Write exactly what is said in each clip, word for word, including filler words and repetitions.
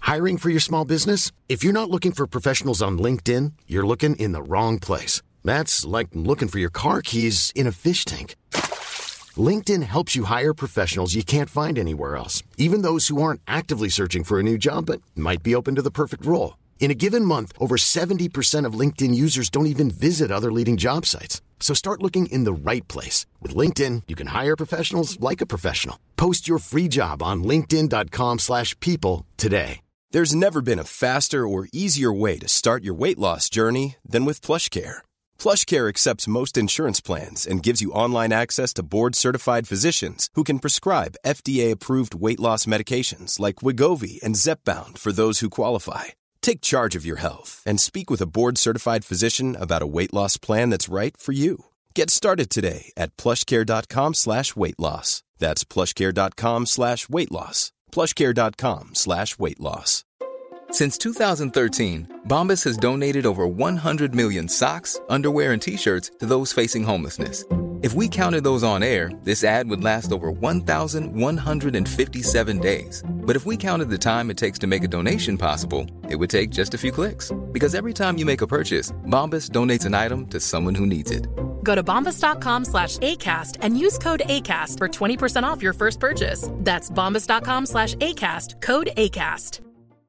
Hiring for your small business? If you're not looking for professionals on LinkedIn, you're looking in the wrong place. That's like looking for your car keys in a fish tank. LinkedIn helps you hire professionals you can't find anywhere else, even those who aren't actively searching for a new job but might be open to the perfect role. In a given month, over seventy percent of LinkedIn users don't even visit other leading job sites. So start looking in the right place. With LinkedIn, you can hire professionals like a professional. Post your free job on linkedin.com slash people today. There's never been a faster or easier way to start your weight loss journey than with PlushCare. PlushCare accepts most insurance plans and gives you online access to board-certified physicians who can prescribe F D A-approved weight loss medications like Wegovy and Zepbound for those who qualify. Take charge of your health and speak with a board-certified physician about a weight loss plan that's right for you. Get started today at plushcare.com slash weight loss. That's plushcare.com slash weight loss. plushcare.com slash weight loss. Since two thousand thirteen, Bombas has donated over one hundred million socks, underwear, and T-shirts to those facing homelessness. If we counted those on air, this ad would last over one thousand one hundred fifty-seven days. But if we counted the time it takes to make a donation possible, it would take just a few clicks. Because every time you make a purchase, Bombas donates an item to someone who needs it. Go to bombas.com slash ACAST and use code ACAST for twenty percent off your first purchase. That's bombas.com slash ACAST, code ACAST.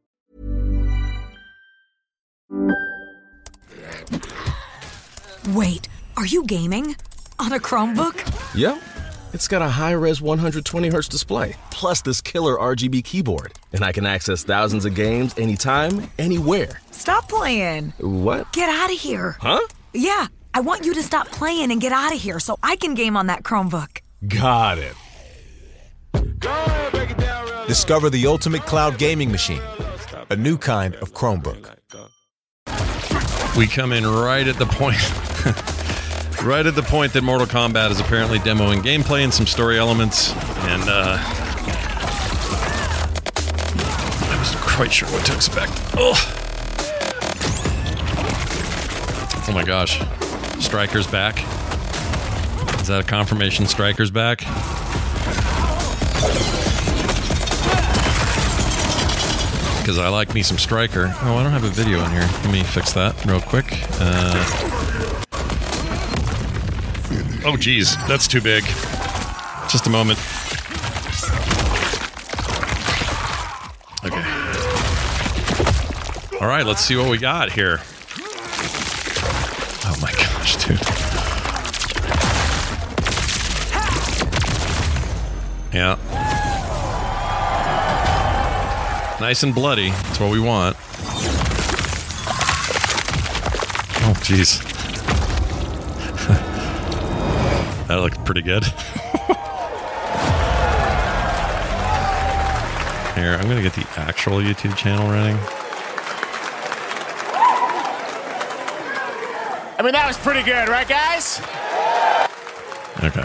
Wait, are you gaming? On a Chromebook? Yep. It's got a high-res one hundred twenty hertz display, plus this killer R G B keyboard. And I can access thousands of games anytime, anywhere. Stop playing. What? Get out of here. Huh? Yeah, I want you to stop playing and get out of here so I can game on that Chromebook. Got it. Discover the ultimate cloud gaming machine. A new kind of Chromebook. We come in right at the point... Right at the point that Mortal Kombat is apparently demoing gameplay and some story elements, and uh, I wasn't quite sure what to expect. Ugh. Oh my gosh. Stryker's back. Is that a confirmation Stryker's back? Because I like me some Stryker. Oh, I don't have a video in here. Let me fix that real quick. Uh... Oh, geez. That's too big. Just a moment. Okay. All right, let's see what we got here. Oh, my gosh, dude. Yeah. Nice and bloody. That's what we want. Oh, jeez. That looked pretty good. Here, I'm going to get the actual YouTube channel running. I mean, that was pretty good, right, guys? Okay.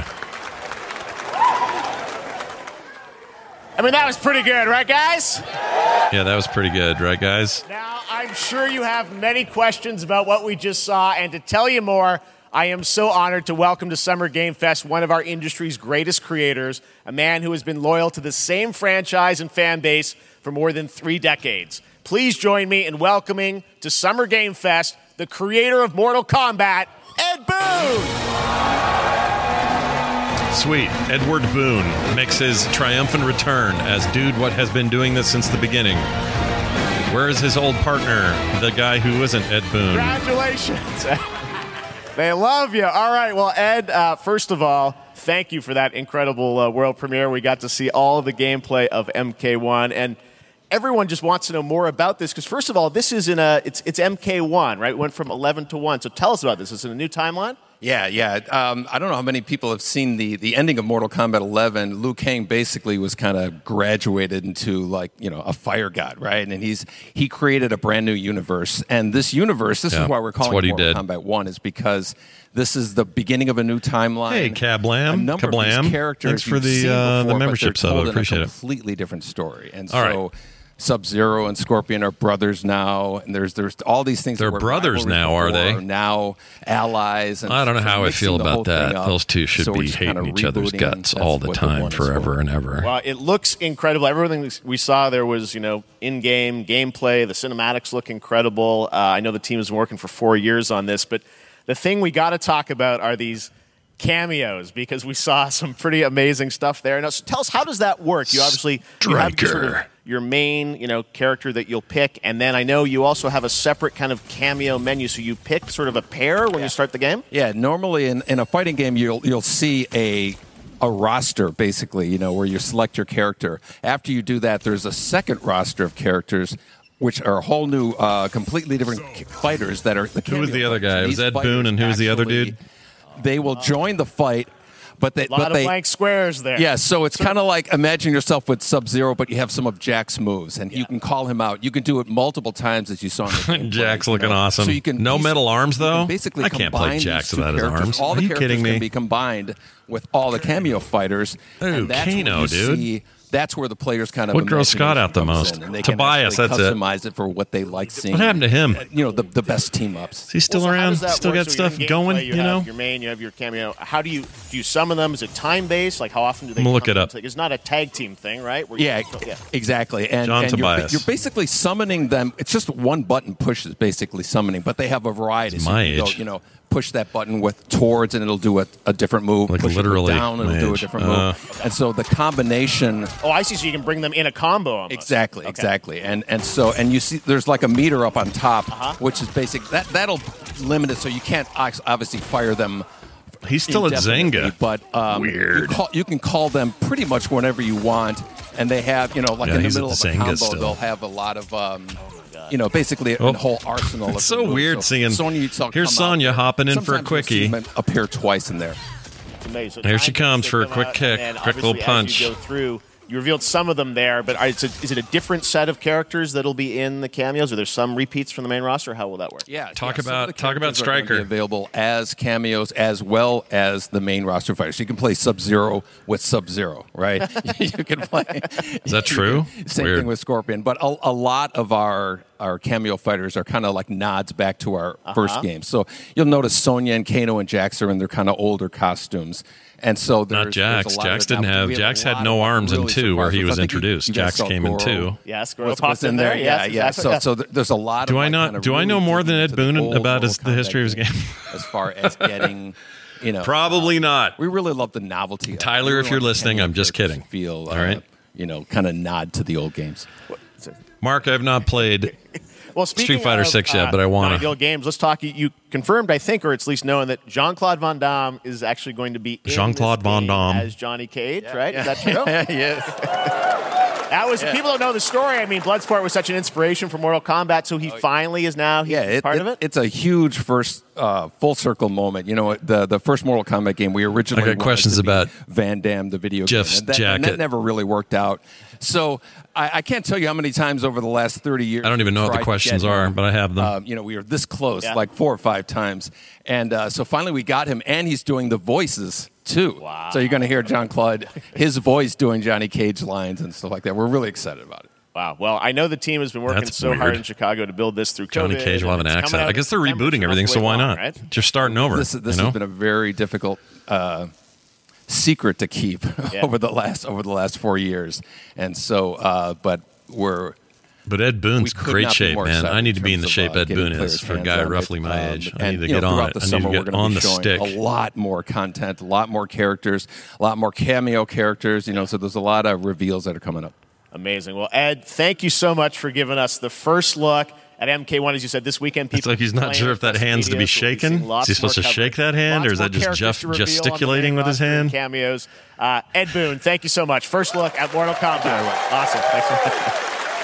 I mean, that was pretty good, right, guys? Yeah, that was pretty good, right, guys? Now, I'm sure you have many questions about what we just saw, and to tell you more, I am so honored to welcome to Summer Game Fest one of our industry's greatest creators, a man who has been loyal to the same franchise and fan base for more than three decades. Please join me in welcoming to Summer Game Fest the creator of Mortal Kombat, Ed Boon! Sweet. Edward Boon makes his triumphant return as Dude What has been doing this since the beginning. Where is his old partner, the guy who isn't Ed Boon? Congratulations. They love you. All right. Well, Ed, uh, first of all, thank you for that incredible uh, world premiere. We got to see all of the gameplay of M K one, and everyone just wants to know more about this because, first of all, this is in a it's it's M K one, right? It went from eleven to one. So tell us about this. Is it a new timeline? Yeah, yeah. Um, I don't know how many people have seen the, the ending of Mortal Kombat eleven. Liu Kang basically was kind of graduated into like, you know, a fire god, right? And he's he created a brand new universe. And this universe, this yeah, is why we're calling it Mortal did. Kombat one, is because this is the beginning of a new timeline. Hey, Kablam. A number Kablam. of these characters Thanks for the, you've seen uh, before, the membership but they're sub. told I appreciate in a it. completely different story. And All so right. Sub-Zero and Scorpion are brothers now, and there's there's all these things. They're that were brothers now, are they? Are now allies. And I don't know so how I mixing feel the about whole thing that. up. Those two should So we're be just kinda hating each other's rebooting. guts That's all the what time, one is forever for. and ever. Well, it looks incredible. Everything we saw there was, you know, in-game gameplay. The cinematics look incredible. Uh, I know the team has been working for four years on this, but the thing we got to talk about are these cameos, because we saw some pretty amazing stuff there. Now, so tell us, how does that work? You obviously you have your, sort of, your main, you know, character that you'll pick, and then I know you also have a separate kind of cameo menu. So you pick sort of a pair when yeah. you start the game. Yeah, normally in, in a fighting game, you'll you'll see a a roster, basically, you know, where you select your character. After you do that, there's a second roster of characters, which are a whole new, uh, completely different fighters that are the Who was the other guy? It was Ed fighters Boon, and who was the other actually- dude? They will join the fight, but they A lot but of they blank squares there. yeah. So it's kind of like imagine yourself with Sub-Zero, but you have some of Jack's moves, and Yeah. you can call him out. You can do it multiple times, as you saw. In the gameplay, Jack's you looking know? awesome. So you can No piece- metal arms, you can though? Basically, I can't play combine Jax these two without his characters. arms. All Are the you characters kidding me? can be combined with all the cameo fighters. Ooh, and that's Kano, where you dude. See, that's where the players kind of What grows Scott out the imagination most? comes in, and they Tobias, can actually that's it. customize it for what they like seeing. What happened to him? You know, the the best team ups. Is he still Well, so how around? does that Still work? got So you're stuff in going, gameplay, you have know? your main, you have your cameo. How do you do you summon them? Is it time based? Like how often do they? I'm gonna look come it up. into- It's not a tag team thing, right? Where you- Yeah, so- yeah. exactly. And, John and you're, Tobias. you're basically summoning them. It's just one button push is basically summoning, but they have a variety. It's So my you can go, age. you know, push that button with towards, and it'll do a, a different move. Like push it with literally down, and my it'll do a age. different Uh, move. And so the combination. Oh, I see. So you can bring them in a combo. Almost. Exactly, Okay. exactly, and and so and you see, there's like a meter up on top, Uh-huh. which is basic. That that'll limit it, so you can't ox- obviously fire them. He's still at indefinitely, Zynga. but um, Weird. You, call, you can call them pretty much whenever you want, and they have, you know, like Yeah, in the he's at middle of the a Zynga combo, still. they'll have a lot of, um, you know, basically a, Oh. a whole arsenal. It's of so moves. weird seeing- Sonya, you saw here's come out Sonya there. hopping in for a Sometimes you'll see quickie. them appear twice in there. It's amazing. There she Time comes to for a stick quick them out, kick, and quick little obviously punch. As you go through, you revealed some of them there, but are- is it, is it a different set of characters that'll be in the cameos? Are there some repeats from the main roster? How will that work? Yeah, Talk yeah, some about- of the talk about characters are gonna be Stryker. available as cameos as well as the main roster fighters. You can play Sub-Zero with Sub-Zero, right? You can play. Is that true? Same Weird. thing with Scorpion, but a, a lot of our our cameo fighters are kind of like nods back to our Uh-huh. first game. So you'll notice Sonya and Kano and Jax are in their kind of older costumes. And so there's, Not Jax. there's a lot Jax of it. didn't Now, have- we a Jax had lot no of arms in really two where he surprised was ones. I think you- introduced. you guys Jax saw came in Goro two. Yes, Goro was, popped was in in there. there. Yeah, Yes, yeah. exactly. So, Yeah. so th- there's a lot. Do of I like not- kind of do I know really more digging than Ed into the Boon old about his- Mortal the history of his Kombat game? as far as getting, you know, Probably not. we really love the novelty. of it. Tyler, We if you're want listening, cameo I'm just characters kidding. to Feel, All right. uh, you know, kind of nod to the old games. Mark, I've not played Well, speaking Street Fighter of, six yet, uh, but I wanna. Nine-Gil games. Let's talk. You, you confirmed, I think, or it's at least known that Jean-Claude Van Damme is actually going to be in Jean-Claude this Van game Damme. as Johnny Cage, right? Is that true? yeah. That was people don't know the story. I mean, Bloodsport was such an inspiration for Mortal Kombat, so he finally is now he's Yeah, it, part it- of it. It's a huge first uh, full circle moment. You know, the the first Mortal Kombat game we originally I got wanted questions to be about Van Damme, the video Jeff's game, and that, and jacket. that never really worked out. So I, I can't tell you how many times over the last thirty years I don't even know what the tried to questions get him. are, but I have them. Um, you know, we were this close, Yeah. like four or five times, and uh, so finally we got him, and he's doing the voices too. Wow. So you're going to hear John Claude, his voice doing Johnny Cage lines and stuff like that. We're really excited about it. Wow. Well, I know the team has been working That's so weird. hard in Chicago to build this through Johnny COVID, Cage will have an and it's accent. coming out I guess they're in September, rebooting so everything, not so way why long, not? right? Just starting over. This, this you know? has been a very difficult uh, secret to keep Yeah. over the last over the last four years, and so, uh, but we're. But Ed we Boon's could great not be shape, more man. excited I need to be in the terms shape of, uh, Ed getting Boon is players' for a hands guy on it. roughly my Um, age. I and, need to you know, get on throughout it. the I need summer, to we're get gonna on be the showing stick. A lot more content, a lot more characters, a lot more cameo characters. You know, so there's a lot of reveals that are coming up. Amazing. Well, Ed, thank you so much for giving us the first look at M K one. As you said, this weekend, people It's like he's not playing sure if that across hand's to be media, so we'll shaken. seeing lots Is he supposed more to shake coverage. that hand, Lots or is more that just characters Jeff to reveal on the gesticulating main with his roster and hand? Cameos. Uh, Ed Boon, thank you so much. First look at Mortal Kombat. Awesome. Thanks so much.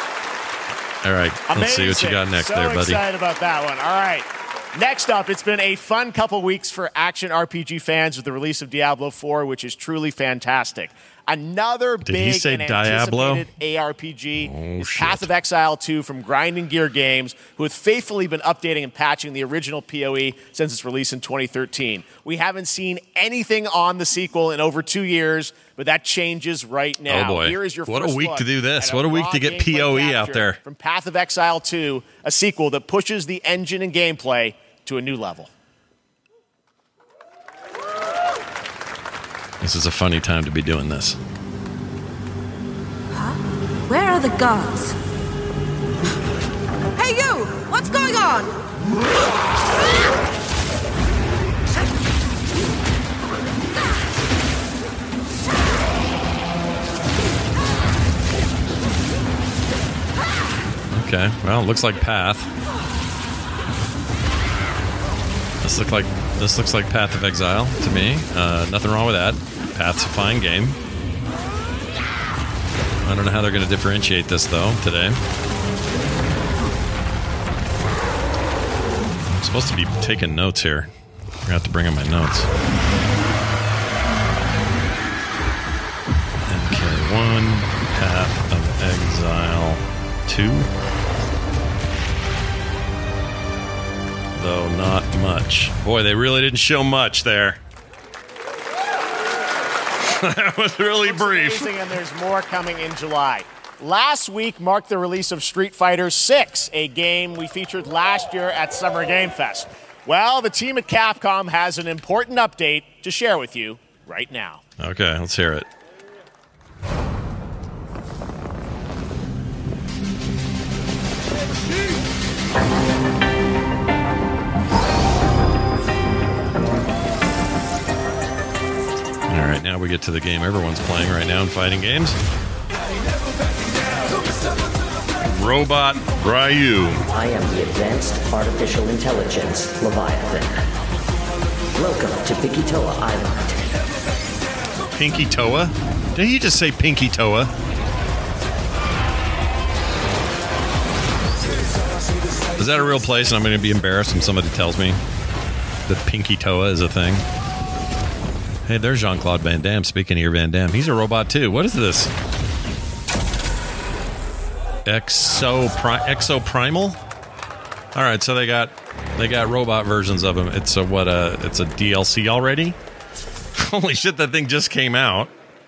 All right, let's see what you got Amazing. next so there, buddy. excited about that one. All right. Next up, it's been a fun couple weeks for action R P G fans with the release of Diablo four, which is truly fantastic. Another Did he big say and Diablo? anticipated A R P G Oh, is shit. Path of Exile two from Grinding Gear Games, who have faithfully been updating and patching the original P O E since its release in twenty thirteen. We haven't seen anything on the sequel in over two years, but that changes right now. Oh, boy. Here is your What a first week look to do this. at What a week raw to get gameplay P O E out capture there. From Path of Exile two, a sequel that pushes the engine and gameplay to a new level. This is a funny time to be doing this. Where are the guards? Hey, you! What's going on? Okay, well, it looks like Path. This look like this looks like Path of Exile to me. Uh, nothing wrong with that. Path's a fine game. I don't know how they're going to differentiate this though today. I'm supposed to be taking notes here. I have to bring in my notes. M K one, Path of Exile two. Though not much. Boy, they really didn't show much there. That was really Looks brief. amazing, and there's more coming in July. Last week marked the release of Street Fighter six, a game we featured last year at Summer Game Fest. Well, the team at Capcom has an important update to share with you right now. Okay, let's hear it. All right, now we get to the game everyone's playing right now in fighting games. Robot Ryu. I am the Advanced Artificial Intelligence Leviathan. Welcome to Pinky Toa Island. Pinky Toa? Did he just say Pinky Toa? Is that a real place and I'm going to be embarrassed when somebody tells me that Pinky Toa is a thing? Hey, there's Jean-Claude Van Damme. Speaking of your Van Damme, he's a robot too. What is this? Exo Pri- Exo Primal? All right, so they got they got robot versions of him. It's a what? A it's a D L C already. Holy shit! That thing just came out.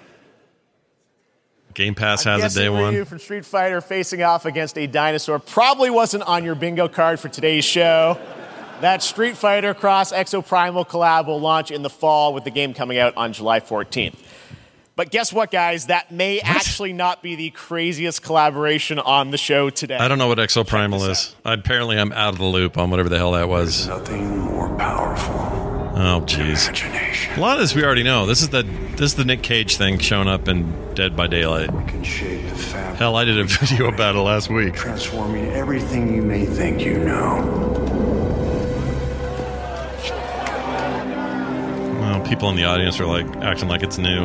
Game Pass I'm has it day guessing one. Ryu from Street Fighter facing off against a dinosaur probably wasn't on your bingo card for today's show. That Street Fighter Cross Exo Primal collab will launch in the fall with the game coming out on July fourteenth. But guess what, guys? That may what? actually not be the craziest collaboration on the show today. I don't know what Exo Primal is. Apparently, I'm out of the loop on whatever the hell that was. There's nothing more powerful. Oh, jeez. A lot of this we already know. This is the this is the Nick Cage thing showing up in Dead by Daylight. We can shape the fabric. Hell, I did a video about it last week. Transforming everything you may think you know. Well, people in the audience are like acting like it's new.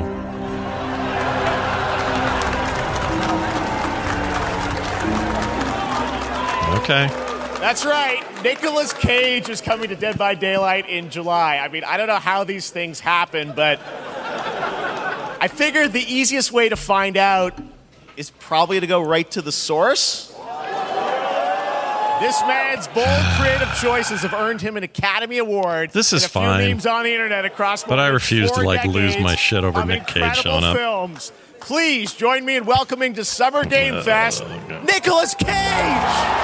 Okay. That's right. Nicolas Cage is coming to Dead by Daylight in July. I mean, I don't know how these things happen, but I figured the easiest way to find out is probably to go right to the source. This man's bold creative choices have earned him an Academy Award. This is and a few fine. memes on the internet across But I refuse to like decades lose my shit over of Nick Cage showing up. Films. Please join me in welcoming to Summer Game uh, Fest, okay. Nicolas Cage.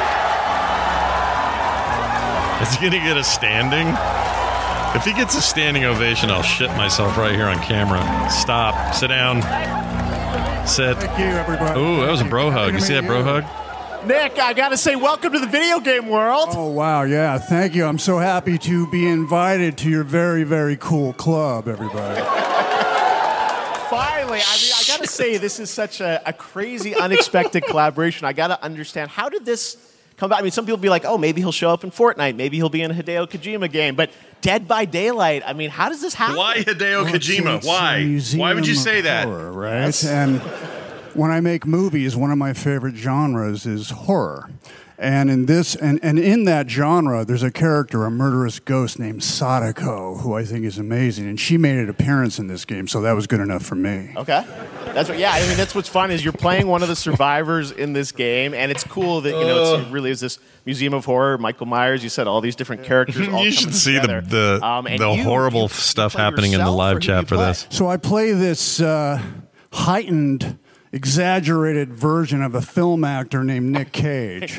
Is he going to get a standing? If he gets a standing ovation, I'll shit myself right here on camera. Stop. Sit down. Sit. Thank you, everybody. Ooh, that was a bro hug. You see that bro hug? Nick, I got to say, welcome to the video game world. Oh, wow, yeah, thank you. I'm so happy to be invited to your very, very cool club, everybody. Finally, I mean, I got to say, this is such a, a crazy, unexpected collaboration. I got to understand, how did this come about? I mean, some people be like, oh, maybe he'll show up in Fortnite. Maybe he'll be in a Hideo Kojima game. But Dead by Daylight, I mean, how does this happen? Why Hideo well, Kojima? it's, it's Why? Why would you say that? Horror, right? Yes. And when I make movies, one of my favorite genres is horror. And in this, and, and in that genre, there's a character, a murderous ghost named Sadako, who I think is amazing. And she made an appearance in this game, so that was good enough for me. Okay. That's what. Yeah, I mean that's what's fun is you're playing one of the survivors in this game, and it's cool that you know it's, it really is this museum of horror. Michael Myers. You said all these different characters. All you should see together. the the, um, the you, horrible you, stuff you happening in the live chat for this. So I play this uh, heightened, exaggerated version of a film actor named Nick Cage.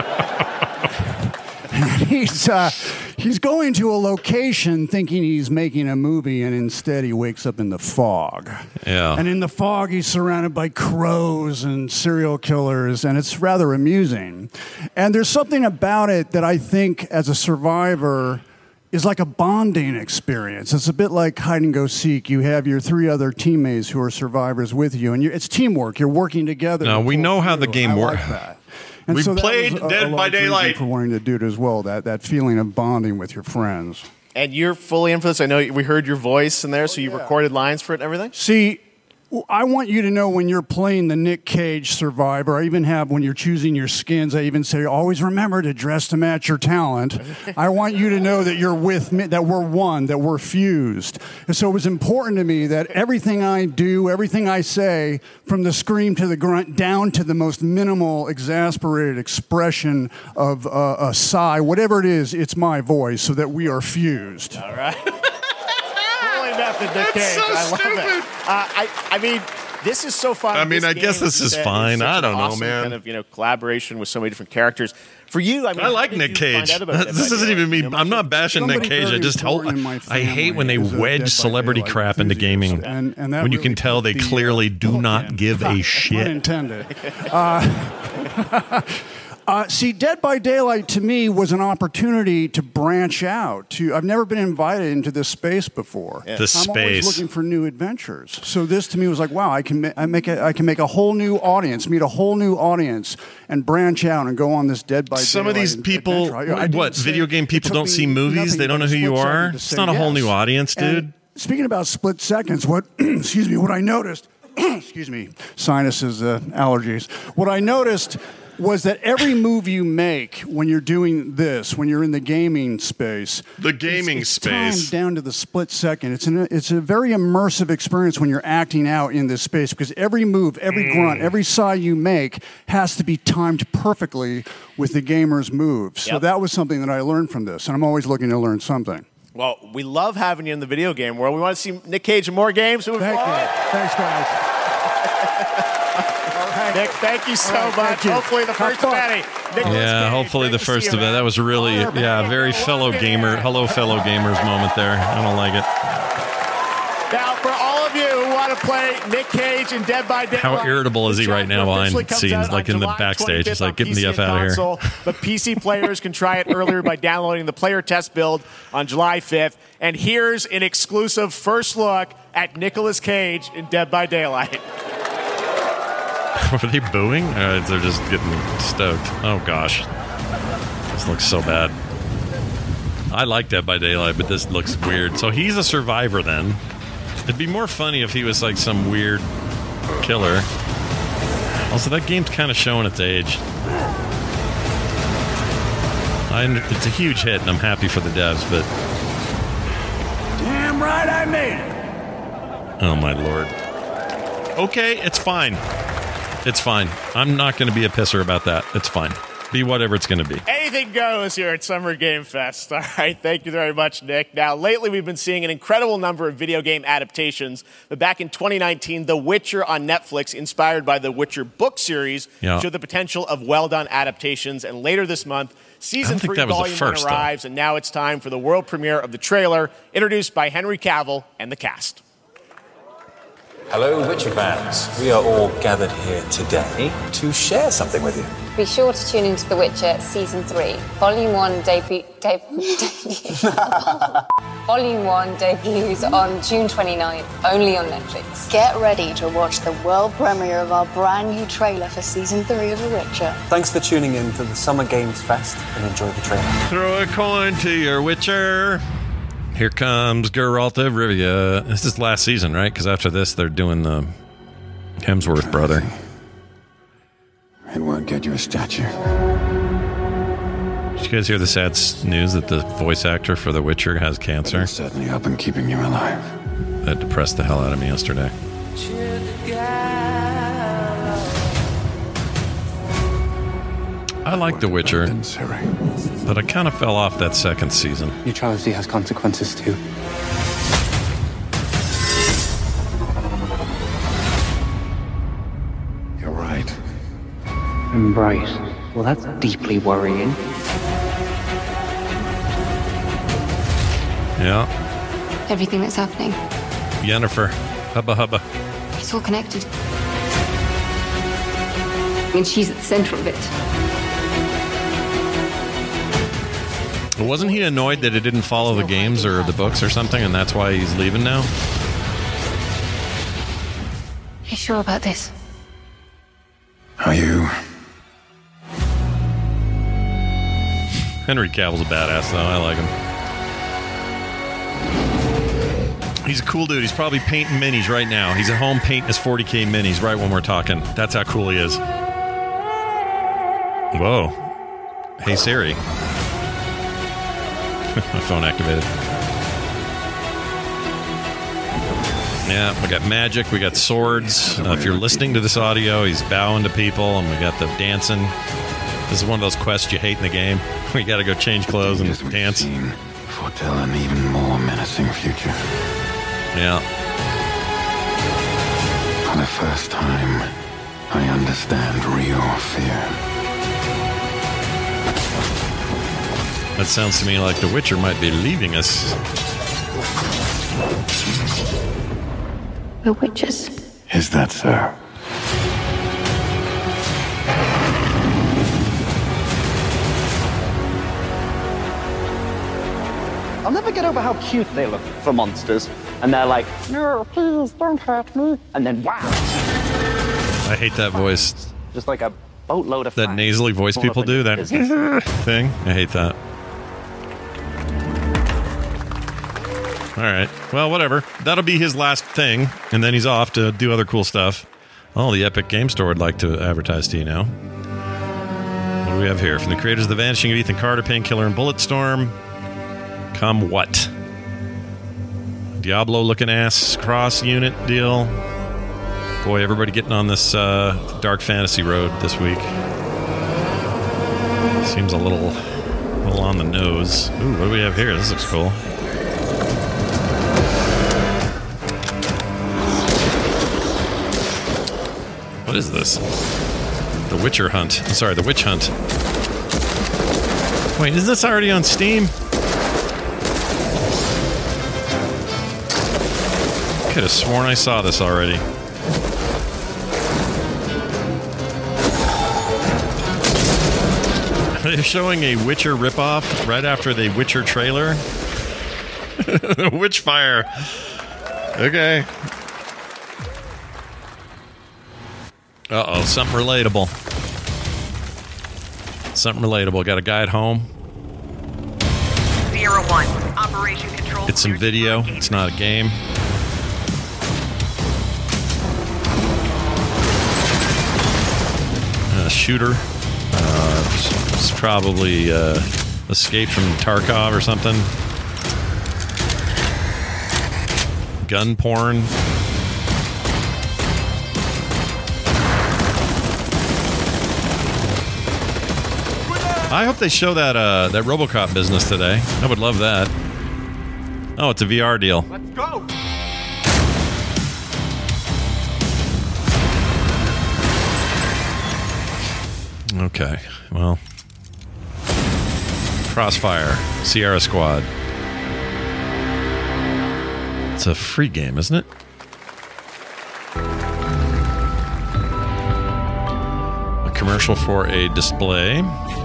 he's uh, he's going to a location thinking he's making a movie, and instead he wakes up in the fog. Yeah. And in the fog, he's surrounded by crows and serial killers, and it's rather amusing. And there's something about it that I think, as a survivor, is like a bonding experience. It's a bit like hide and go seek. You have your three other teammates who are survivors with you, and you're, it's teamwork. You're working together. No, we know how the through. game I works. like that. And We so that played was a- Dead a by large reason Daylight. for wanting to do it as well. That that feeling of bonding with your friends. And you're fully in for this. I know we heard your voice in there, so you recorded lines for it and everything. See, I want you to know when you're playing the Nick Cage survivor, I even have when you're choosing your skins, I even say, always remember to dress to match your talent. I want you to know that you're with me, that we're one, that we're fused. And so it was important to me that everything I do, everything I say, from the scream to the grunt, down to the most minimal, exasperated expression of uh, a sigh, whatever it is, it's my voice, so that we are fused. All right. Fully method, Nick That's Cage. so I love stupid. it. Uh, I, I mean, this is so fun. I mean, This I game, guess like this you is said, fine. such I an don't know, awesome man. Kind of, you know, collaboration with so many different characters. For you, I mean, I how like did Nick you Cage. find out about Dead This by isn't even me. Daylight? I'm not bashing Nick Somebody Cage. I very just hope. important in my I hate when they family is a wedge Dead by celebrity Daylight crap into gaming. enthusiast, and- and that when you really can tell they put the, clearly uh, do not give a shit. Unintended. Uh, uh, see, Dead by Daylight to me was an opportunity to branch out. To I've never been invited into this space before. The I'm space. always looking for new adventures. So this to me was like, wow, I can ma- I make a, I can make a whole new audience, meet a whole new audience, and branch out and go on this Dead by Daylight. Some of these ad- people, adventure. I- I didn't what, say- video game it people took don't me see movies? nothing They don't but know a who you split are? second to It's say not a whole yes. new audience, And dude. Speaking about split seconds, what excuse me, what I noticed, excuse me, sinuses, uh, allergies. What I noticed was that every move you make when you're doing this, when you're in the gaming space, The gaming it's, it's space. timed down to the split second. It's an it's a very immersive experience when you're acting out in this space because every move, every Mm. grunt, every sigh you make has to be timed perfectly with the gamer's moves. So Yep. that was something that I learned from this, and I'm always looking to learn something. Well, we love having you in the video game world. We want to see Nick Cage in more games. Moving Thank forward. you. Thanks, guys. Nick, thank you so All right, much. thank you. Hopefully the Have first fun. of many. Nicolas Yeah, Cage, hopefully great the to first see of you, it. man. That was really, yeah, very fellow gamer, hello fellow gamers moment there. I don't like it. Now, for all of you who want to play Nick Cage and Dead by Daylight, How irritable is he the right now chapter behind officially comes scenes, out like on in the July backstage? He's twenty-fifth like, on get me P C the F and outta here. console, but P C players can try it earlier by downloading the player test build on July fifth. And here's an exclusive first look at Nicolas Cage in Dead by Daylight. Are they booing? Uh, they're just getting stoked. Oh, gosh. This looks so bad. I like Dead by Daylight, but this looks weird. So he's a survivor then. It'd be more funny if he was like some weird killer. Also, that game's kind of showing its age. I, it's a huge hit, and I'm happy for the devs, but... Damn right I made it. Oh, my Lord. Okay, it's fine. It's fine. I'm not going to be a pisser about that. It's fine. Be whatever it's going to be. Anything goes here at Summer Game Fest. All right, thank you very much, Nick. Now, lately we've been seeing an incredible number of video game adaptations. But back in twenty nineteen, The Witcher on Netflix, inspired by the Witcher book series, Yeah. showed the potential of well-done adaptations. And later this month, season I don't think three, that was the volume one first, though. arrives, and now it's time for the world premiere of the trailer, introduced by Henry Cavill and the cast. Hello, Witcher fans. We are all gathered here today to share something with you. Be sure to tune into The Witcher Season three. Volume one debut... Deb- debut Volume one debuts on June twenty-ninth, only on Netflix. Get ready to watch the world premiere of our brand new trailer for Season three of The Witcher. Thanks for tuning in to the Summer Games Fest and enjoy the trailer. Throw a coin to your Witcher. Here comes Geralt of Rivia. This is last season, right? Because after this, they're doing the Hemsworth brother. It won't get you a statue. Did you guys hear the sad s- news that the voice actor for The Witcher has cancer? Certainly help in keeping you alive. That depressed the hell out of me yesterday. I like The Witcher, but I kind of fell off that second season. Neutrality has consequences too. You're right. Right. Well, that's deeply worrying. Yeah. Everything that's happening, Yennefer. Hubba hubba. it's all connected. And she's at the center of it. Wasn't he annoyed that it didn't follow the games or the books or something, and that's why he's leaving now? You sure about this? Are you? Henry Cavill's a badass, though. I like him. He's a cool dude. He's probably painting minis right now. He's at home painting his forty K minis right when we're talking. That's how cool he is. Whoa. Hey, Siri. My phone activated. Yeah, we got magic. We got swords. Uh, if you're listening to this audio, he's bowing to people, and we got the dancing. This is one of those quests you hate in the game. We got to go change clothes and dance. Foretell an even more menacing future. Yeah. For the first time, I understand real fear. That sounds to me like The Witcher might be leaving us. We're witches. Is that so? I'll never get over how cute they look for monsters. And they're like, no, please don't hurt me. And then, wow. I hate that voice. Just like a boatload of That nasally voice people do, that thing. I hate that. All right. Well, whatever. That'll be his last thing, and then he's off to do other cool stuff. Oh, the Epic Game Store would like to advertise to you now. What do we have here? From the creators of The Vanishing of Ethan Carter, Painkiller, and Bulletstorm, come what? Diablo-looking ass cross unit deal. Boy, everybody getting on this uh, dark fantasy road this week. Seems a little, a little on the nose. Ooh, what do we have here? This looks cool. What is this? The Witcher Hunt. Sorry, the Witch Hunt. Wait, is this already on Steam? Could have sworn I saw this already. They're showing a Witcher ripoff right after the Witcher trailer. Witchfire. Okay. Uh-oh, something relatable. Something relatable. Got a guy at home. Sierra one, Operation Control. It's some video. It's not a game. A shooter. Uh, it's probably uh, escaped from Tarkov or something. Gun porn. I hope they show that uh, that RoboCop business today. I would love that. Oh, it's a V R deal. Let's go. Okay, well, Crossfire, Sierra Squad. It's a free game, isn't it? A commercial for a display.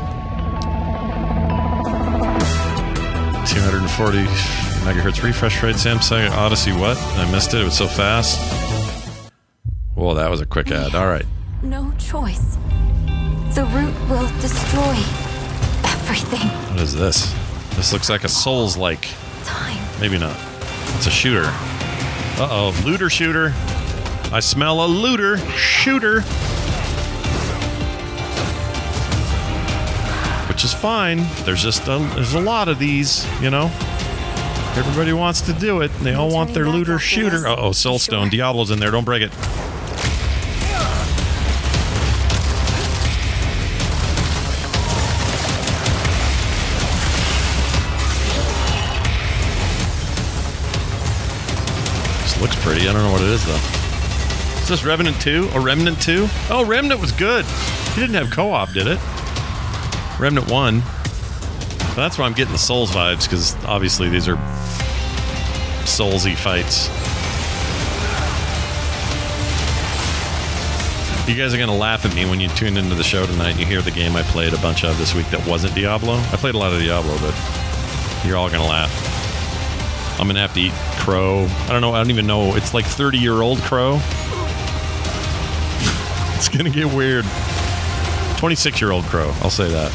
two hundred forty megahertz refresh rate. Samsung Odyssey. What? I missed it. It was so fast. Whoa, that was a quick ad. All right. No choice. The root will destroy everything. What is this? This looks like a Souls-like. Time. Maybe not. It's a shooter. Uh-oh. Looter shooter. I smell a looter shooter. Which is fine. There's just a, there's a lot of these, you know. Everybody wants to do it. And they all want their looter shooter. Uh-oh, Soulstone. Diablo's in there. Don't break it. Looks pretty. I don't know what it is, though. Is this Revenant two? Or Remnant two? Oh, Remnant was good. He didn't have co-op, did it? Remnant one. But that's why I'm getting the Souls vibes, because obviously these are Soulsy fights. You guys are going to laugh at me when you tune into the show tonight and you hear the game I played a bunch of this week that wasn't Diablo. I played a lot of Diablo, but you're all going to laugh. I'm going to have to eat crow. I don't know. I don't even know. It's like thirty-year-old crow. It's going to get weird. twenty-six-year-old crow. I'll say that.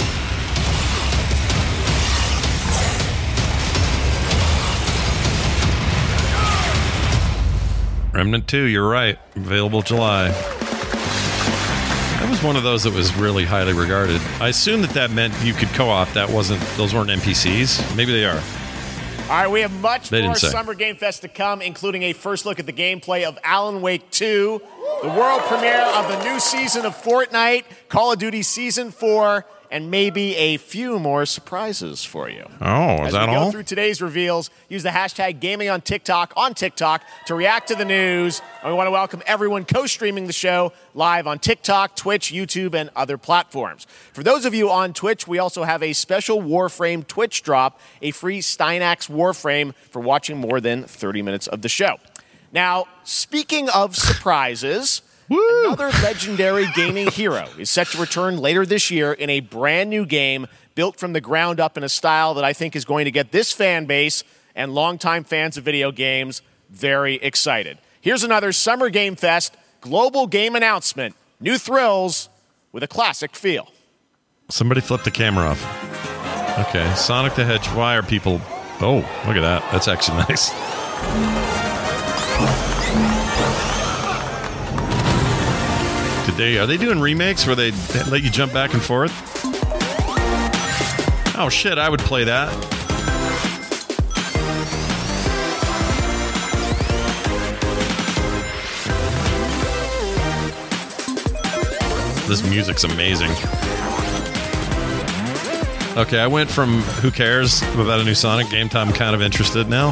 Remnant two, you're right. Available July. That was one of those that was really highly regarded. I assume that that meant you could co-op. That wasn't, those weren't N P Cs. Maybe they are. All right, we have much They more didn't say. Summer Game Fest to come, including a first look at the gameplay of Alan Wake two, the world premiere of the new season of Fortnite, Call of Duty Season four, and maybe a few more surprises for you. Oh, is As that we go all? through today's reveals, use the hashtag gaming on TikTok on TikTok to react to the news. And we want to welcome everyone co-streaming the show live on TikTok, Twitch, YouTube, and other platforms. For those of you on Twitch, we also have a special Warframe Twitch drop, a free Steinax Warframe for watching more than thirty minutes of the show. Now, speaking of surprises, another legendary gaming hero is set to return later this year in a brand new game built from the ground up in a style that I think is going to get this fan base and longtime fans of video games very excited. Here's another Summer Game Fest global game announcement. New thrills with a classic feel. Somebody flipped the camera off. Okay, Sonic the Hedgehog. Why are people... Oh, look at that. That's actually nice. Did they, are they doing remakes where they let you jump back and forth? Oh shit, I would play that. This music's amazing. Okay, I went from who cares about a new Sonic game to I'm kind of interested now.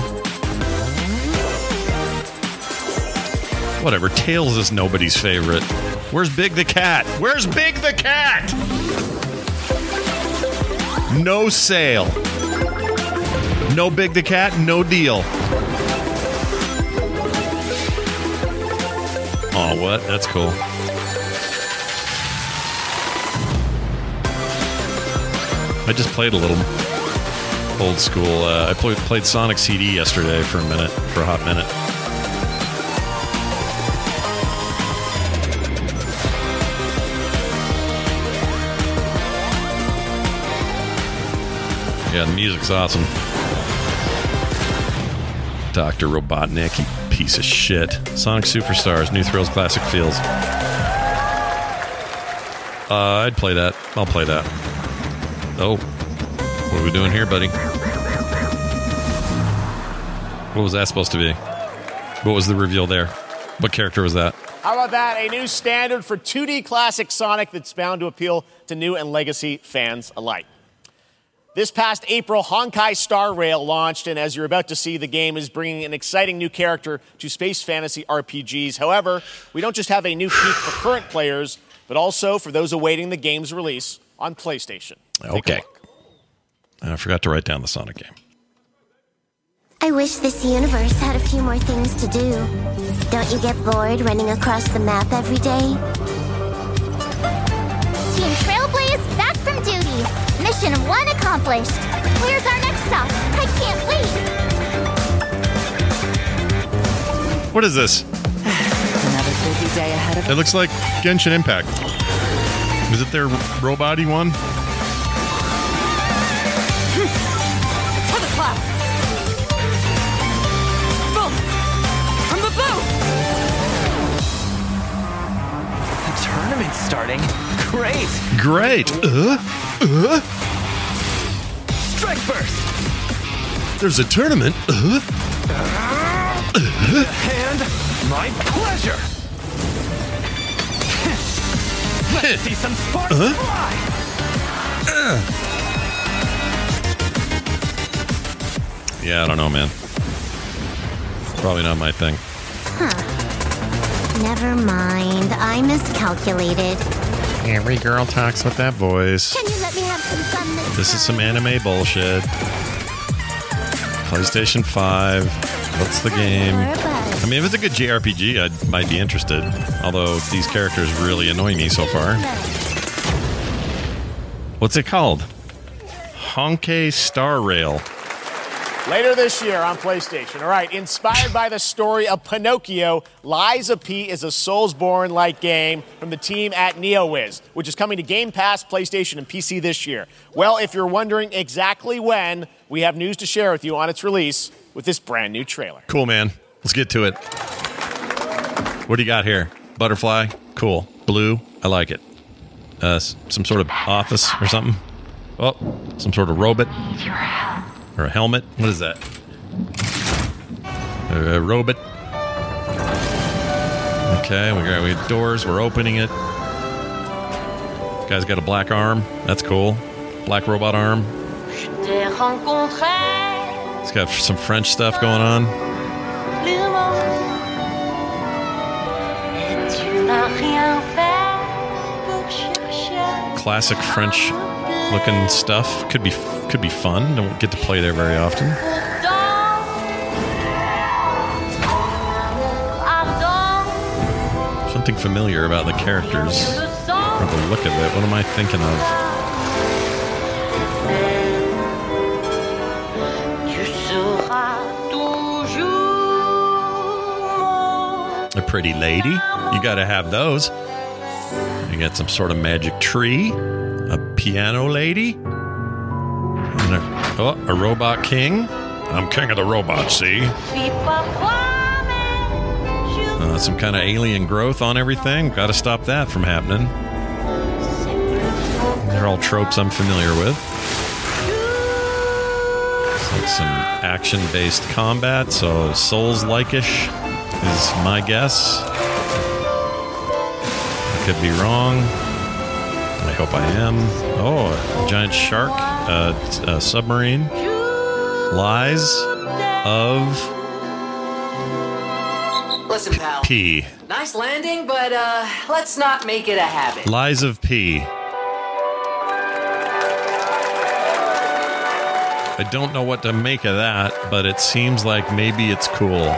Whatever, Tails is nobody's favorite. Where's Big the Cat? Where's Big the Cat? No sale. No Big the Cat, no deal. Oh, what? That's cool. I just played a little old school. Uh, I played, played Sonic C D yesterday for a minute, for a hot minute. Yeah, the music's awesome. Doctor Robotnik, you piece of shit. Sonic Superstars, New Thrills, Classic Feels. Uh, I'd play that. I'll play that. Oh, what are we doing here, buddy? What was that supposed to be? What was the reveal there? What character was that? How about that? A new standard for two D classic Sonic that's bound to appeal to new and legacy fans alike. This past April, Honkai Star Rail launched, and as you're about to see, the game is bringing an exciting new character to space fantasy R P Gs. However, we don't just have a new peak for current players, but also for those awaiting the game's release on PlayStation. Okay. And I forgot to write down the Sonic game. I wish this universe had a few more things to do. Don't you get bored running across the map every day? Team Trailblaze, back from duty. Mission one accomplished. Where's our next stop? I can't wait. What is this? Another busy day ahead of us. It looks like Genshin Impact. Is it their robot-y one? To the clouds. Bullets from the boat. The tournament's starting. Great. Great. Uh, uh. Strike first. There's a tournament. Uh. Uh. And my pleasure. Let's see some sparks Uh. fly. Uh. Yeah, I don't know, man. Probably not my thing. Huh. Never mind. I miscalculated. Every girl talks with that voice. Can you let me have some fun this This is some anime bullshit. PlayStation five. What's the game? I mean, if it's a good J R P G, I might be interested. Although these characters really annoy me so far. What's it called? Honkai Star Rail. Later this year on PlayStation. All right, inspired by the story of Pinocchio, Lies of P is a Soulsborne-like game from the team at NeoWiz, which is coming to Game Pass, PlayStation, and P C this year. Well, if you're wondering exactly when, we have news to share with you on its release with this brand new trailer. Cool, man. Let's get to it. What do you got here? Butterfly? Cool. Blue? I like it. Uh, some sort of office or something? Oh, some sort of robot? Or a helmet? What is that? A, a robot? Okay, we got we got doors. We're opening it. Guy's got a black arm. That's cool. Black robot arm. It's got some French stuff going on. Classic French looking stuff. Could be could be fun. Don't get to play there very often. Something familiar about the characters. From the look of it. What am I thinking of? A pretty lady. You gotta have those. You got some sort of magic tree. A piano lady. And a, oh, a robot king. I'm king of the robots, see? Uh, some kind of alien growth on everything. Got to stop that from happening. They're all tropes I'm familiar with. It's like some action-based combat, so Souls-like-ish is my guess. I could be wrong. I hope I am. Oh, a giant shark. Uh, a submarine. Lies of... Listen, pal. P. Nice landing, but uh, let's not make it a habit. Lies of P. I don't know what to make of that, but it seems like maybe it's cool.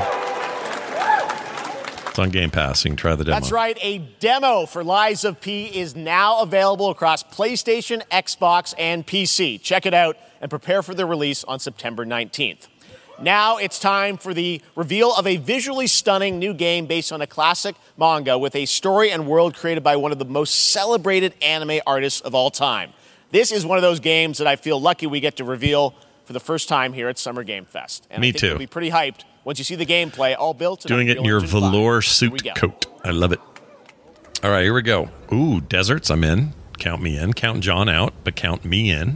It's on Game Pass. You can try the demo. That's right. A demo for Lies of P is now available across PlayStation, Xbox, and P C. Check it out and prepare for the release on September nineteenth. Now it's time for the reveal of a visually stunning new game based on a classic manga with a story and world created by one of the most celebrated anime artists of all time. This is one of those games that I feel lucky we get to reveal for the first time here at Summer Game Fest. And Me I think too. You'll be pretty hyped once you see the gameplay, all built. Doing it in your velour suit coat. I love it. All right, here we go. Ooh, deserts. I'm in. Count me in. Count John out, but count me in.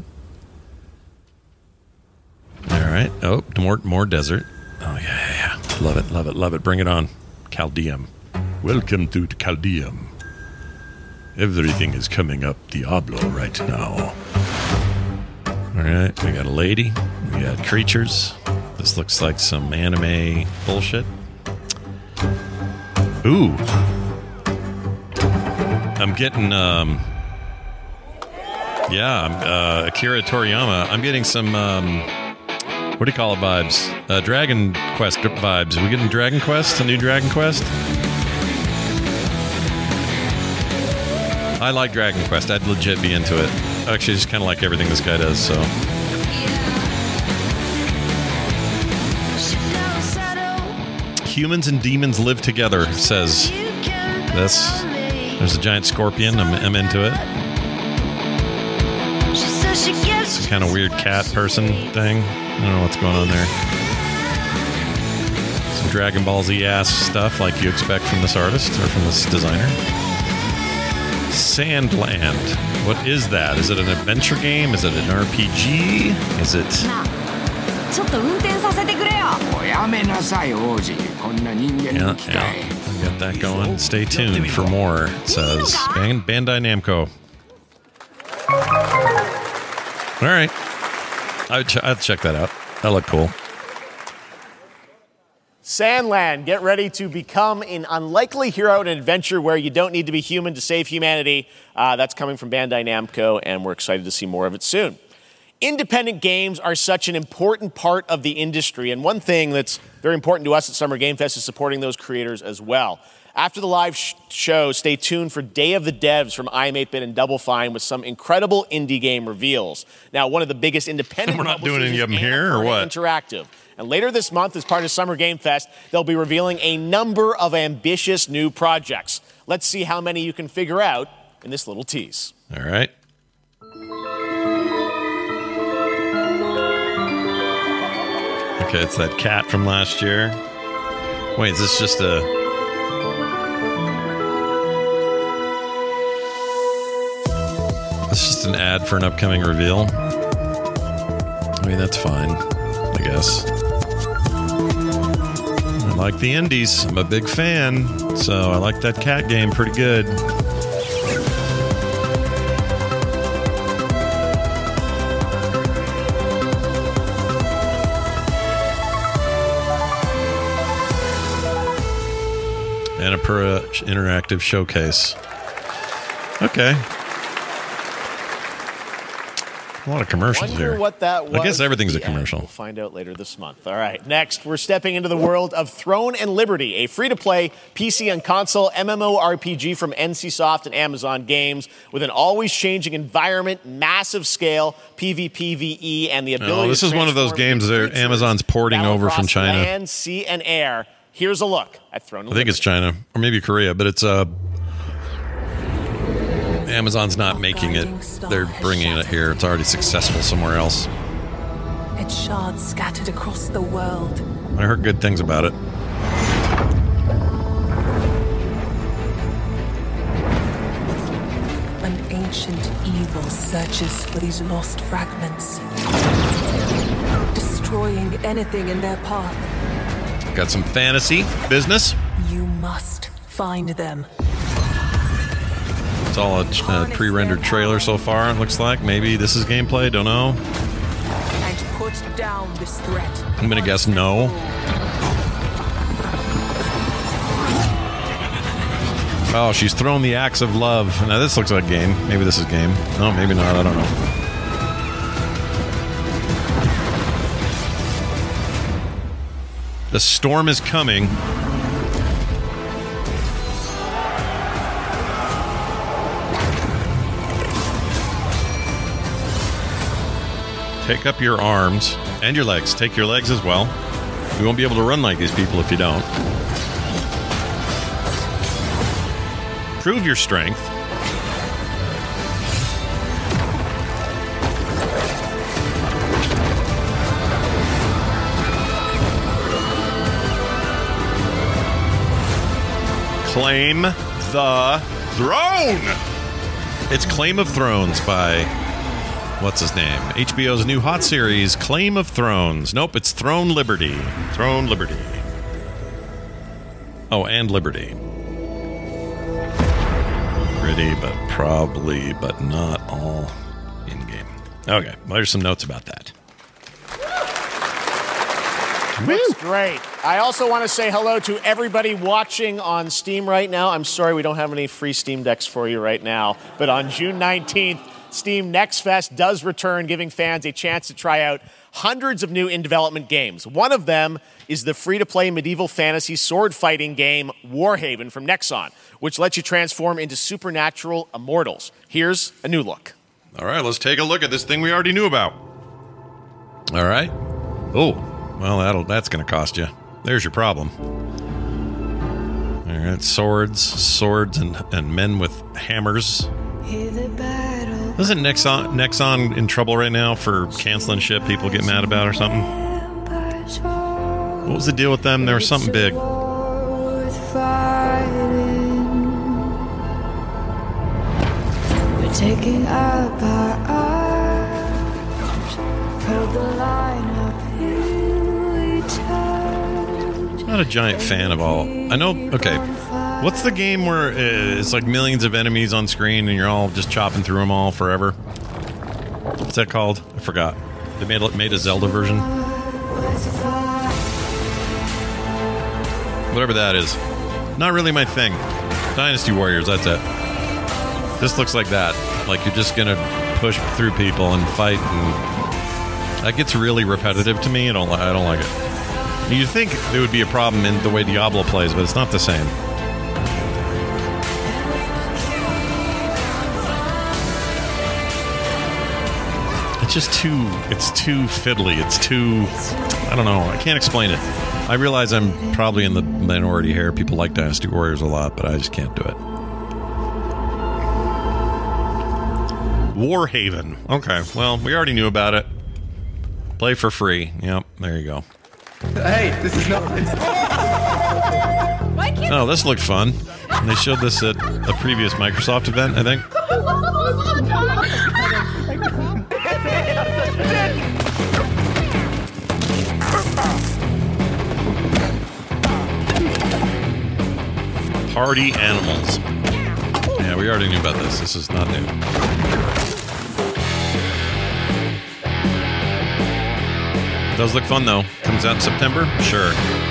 All right. Oh, more more desert. Oh, yeah, yeah, yeah. Love it, love it, love it. Bring it on. Chaldeum. Welcome to Chaldeum. Everything is coming up Diablo right now. All right, we got a lady. We got creatures. This looks like some anime bullshit. Ooh. I'm getting, um... yeah, I'm, uh, Akira Toriyama. I'm getting some, um... what do you call it vibes? Uh, Dragon Quest vibes. Are we getting Dragon Quest? A new Dragon Quest? I like Dragon Quest. I'd legit be into it. Actually, I just kind of like everything this guy does, so... Humans and demons live together, says this. There's a giant scorpion. I'm, I'm into it. Some kind of weird cat person thing. I don't know what's going on there. Some Dragon Ball Z ass stuff like you expect from this artist or from this designer. Sandland. What is that? Is it an adventure game? Is it an R P G? Is it... ちょっと運転させてくれよ。 おやめなさい王子。こんな人間の機械。 Yeah, yeah. Got that going. Stay tuned for more, it says Band- Bandai Namco. All right. I would ch- I'd check that out. That looked cool. Sandland, get ready to become an unlikely hero in an adventure where you don't need to be human to save humanity. Uh, that's coming from Bandai Namco, and we're excited to see more of it soon. Independent games are such an important part of the industry, and one thing that's very important to us at Summer Game Fest is supporting those creators as well. After the live sh- show, stay tuned for Day of the Devs from I M eight bit and Double Fine with some incredible indie game reveals. Now, one of the biggest independent We're not doing any of them here, or what? Interactive. And later this month, as part of Summer Game Fest, they'll be revealing a number of ambitious new projects. Let's see how many you can figure out in this little tease. All right. Okay, it's that cat from last year. Wait, is this just a... It's just an ad for an upcoming reveal. I mean, that's fine, I guess. I like the indies. I'm a big fan, so I like that cat game pretty good. And a per interactive showcase. Okay. A lot of commercials Wonder here. What that was. I guess everything's a Yeah, commercial. We'll find out later this month. All right. Next, we're stepping into the world of Throne and Liberty, a free-to-play P C and console MMORPG from NCSoft and Amazon Games with an always-changing environment, massive scale, PvPvE, and the ability. Oh, this to is one of those games that Amazon's porting over from China. Land, sea, and air. Here's a look at Throne and I think Liberty. it's China or maybe Korea, but it's uh, Amazon's not making it. They're bringing it here. It's already successful somewhere else. Its shards scattered across the world. I heard good things about it. An ancient evil searches for these lost fragments, destroying anything in their path. Got some fantasy business. You must find them. It's all a uh, pre-rendered trailer so far, it looks like. Maybe this is gameplay, don't know. And put down this threat. I'm going to guess no. Oh, she's thrown the axe of love. Now, this looks like game. Maybe this is game. No, maybe not. I don't know. The storm is coming. Take up your arms and your legs. Take your legs as well. You won't be able to run like these people if you don't. Prove your strength. Claim the Throne! It's Claim of Thrones by... what's his name? H B O's new hot series, Claim of Thrones. Nope, it's Throne Liberty. Throne Liberty. Oh, and Liberty. Pretty, but probably, but not all in-game. Okay, well, there's some notes about that. Looks great. I also want to say hello to everybody watching on Steam right now. I'm sorry we don't have any free Steam Decks for you right now, but on June nineteenth, Steam Next Fest does return, giving fans a chance to try out hundreds of new in-development games. One of them is the free-to-play medieval fantasy sword-fighting game Warhaven from Nexon, which lets you transform into supernatural immortals. Here's a new look. All right, let's take a look at this thing we already knew about. All right. Oh, well, that'll that's going to cost you. There's your problem. All right, swords, swords, and, and men with hammers. Isn't Nexon, Nexon in trouble right now for canceling shit people get mad about or something? What was the deal with them? There was something big. We're taking up our arms, hold the line up, here we turn. I'm not a giant fan of all. I know, okay. What's the game where it's like millions of enemies on screen and you're all just chopping through them all forever? What's that called? I forgot. They made, made a Zelda version. Whatever that is. Not really my thing. Dynasty Warriors, that's it. This looks like that. Like you're just going to push through people and fight. And that gets really repetitive to me. I don't, I don't like it. You'd think there would be a problem in the way Diablo plays, but it's not the same. It's just too, it's too fiddly. It's too, I don't know. I can't explain it. I realize I'm probably in the minority here. People like Dynasty Warriors a lot, but I just can't do it. Warhaven. Okay, well, we already knew about it. Play for free. Yep, there you go. Hey, this is not... Oh, this looked fun. And they showed this at a previous Microsoft event, I think. Party animals. Yeah, we already knew about this. This is not new. Does look fun, though. Comes out in September? Sure.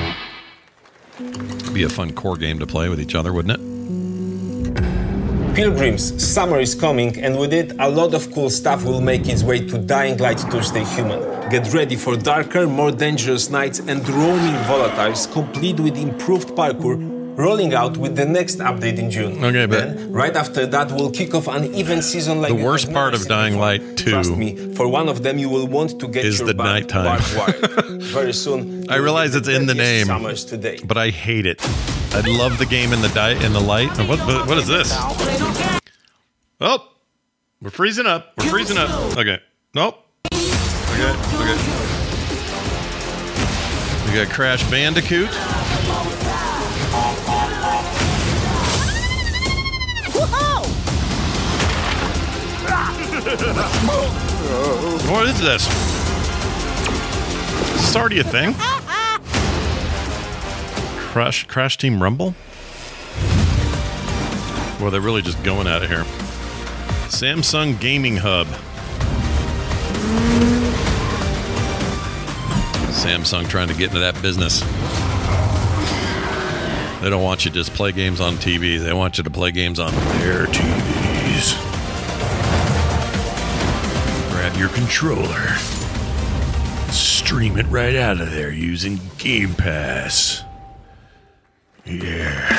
Be a fun core game to play with each other, wouldn't it? Pilgrims, summer is coming, and with it, a lot of cool stuff will make its way to Dying Light Tuesday Human. Get ready for darker, more dangerous nights and roaming volatiles, complete with improved parkour, rolling out with the next update in June. Okay, but then, right after that, we'll kick off an even season like the worst part of Dying Light two. Trust me, for one of them, you will want to get is your the nighttime. Very soon. I realize it's in the name, today. but I hate it. I love the game in the di- in the light. What, what what is this? Oh, we're freezing up. We're freezing up. Okay. Nope. Okay. Okay. We got Crash Bandicoot. What is this? Is this already a thing? Crash Crash Team Rumble? Well, they're really just going at it here. Samsung Gaming Hub. Samsung trying to get into that business. They don't want you to just play games on T V. They want you to play games on their T Vs. Grab your controller. Stream it right out of there using Game Pass. Yeah.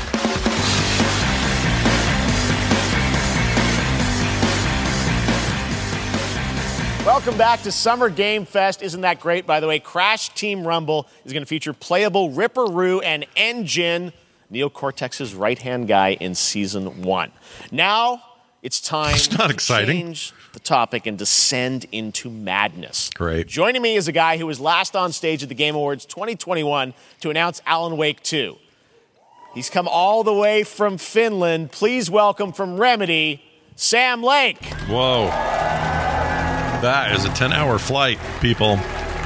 Welcome back to Summer Game Fest. Isn't that great? By the way, Crash Team Rumble is going to feature playable Ripperoo and N-Jin, Neo Cortex's right-hand guy in Season one. Now it's time it's not to exciting. change the topic and descend into madness. Great. Joining me is a guy who was last on stage at the Game Awards twenty twenty-one to announce Alan Wake two. He's come all the way from Finland. Please welcome from Remedy, Sam Lake. Whoa. That is a ten-hour flight, people.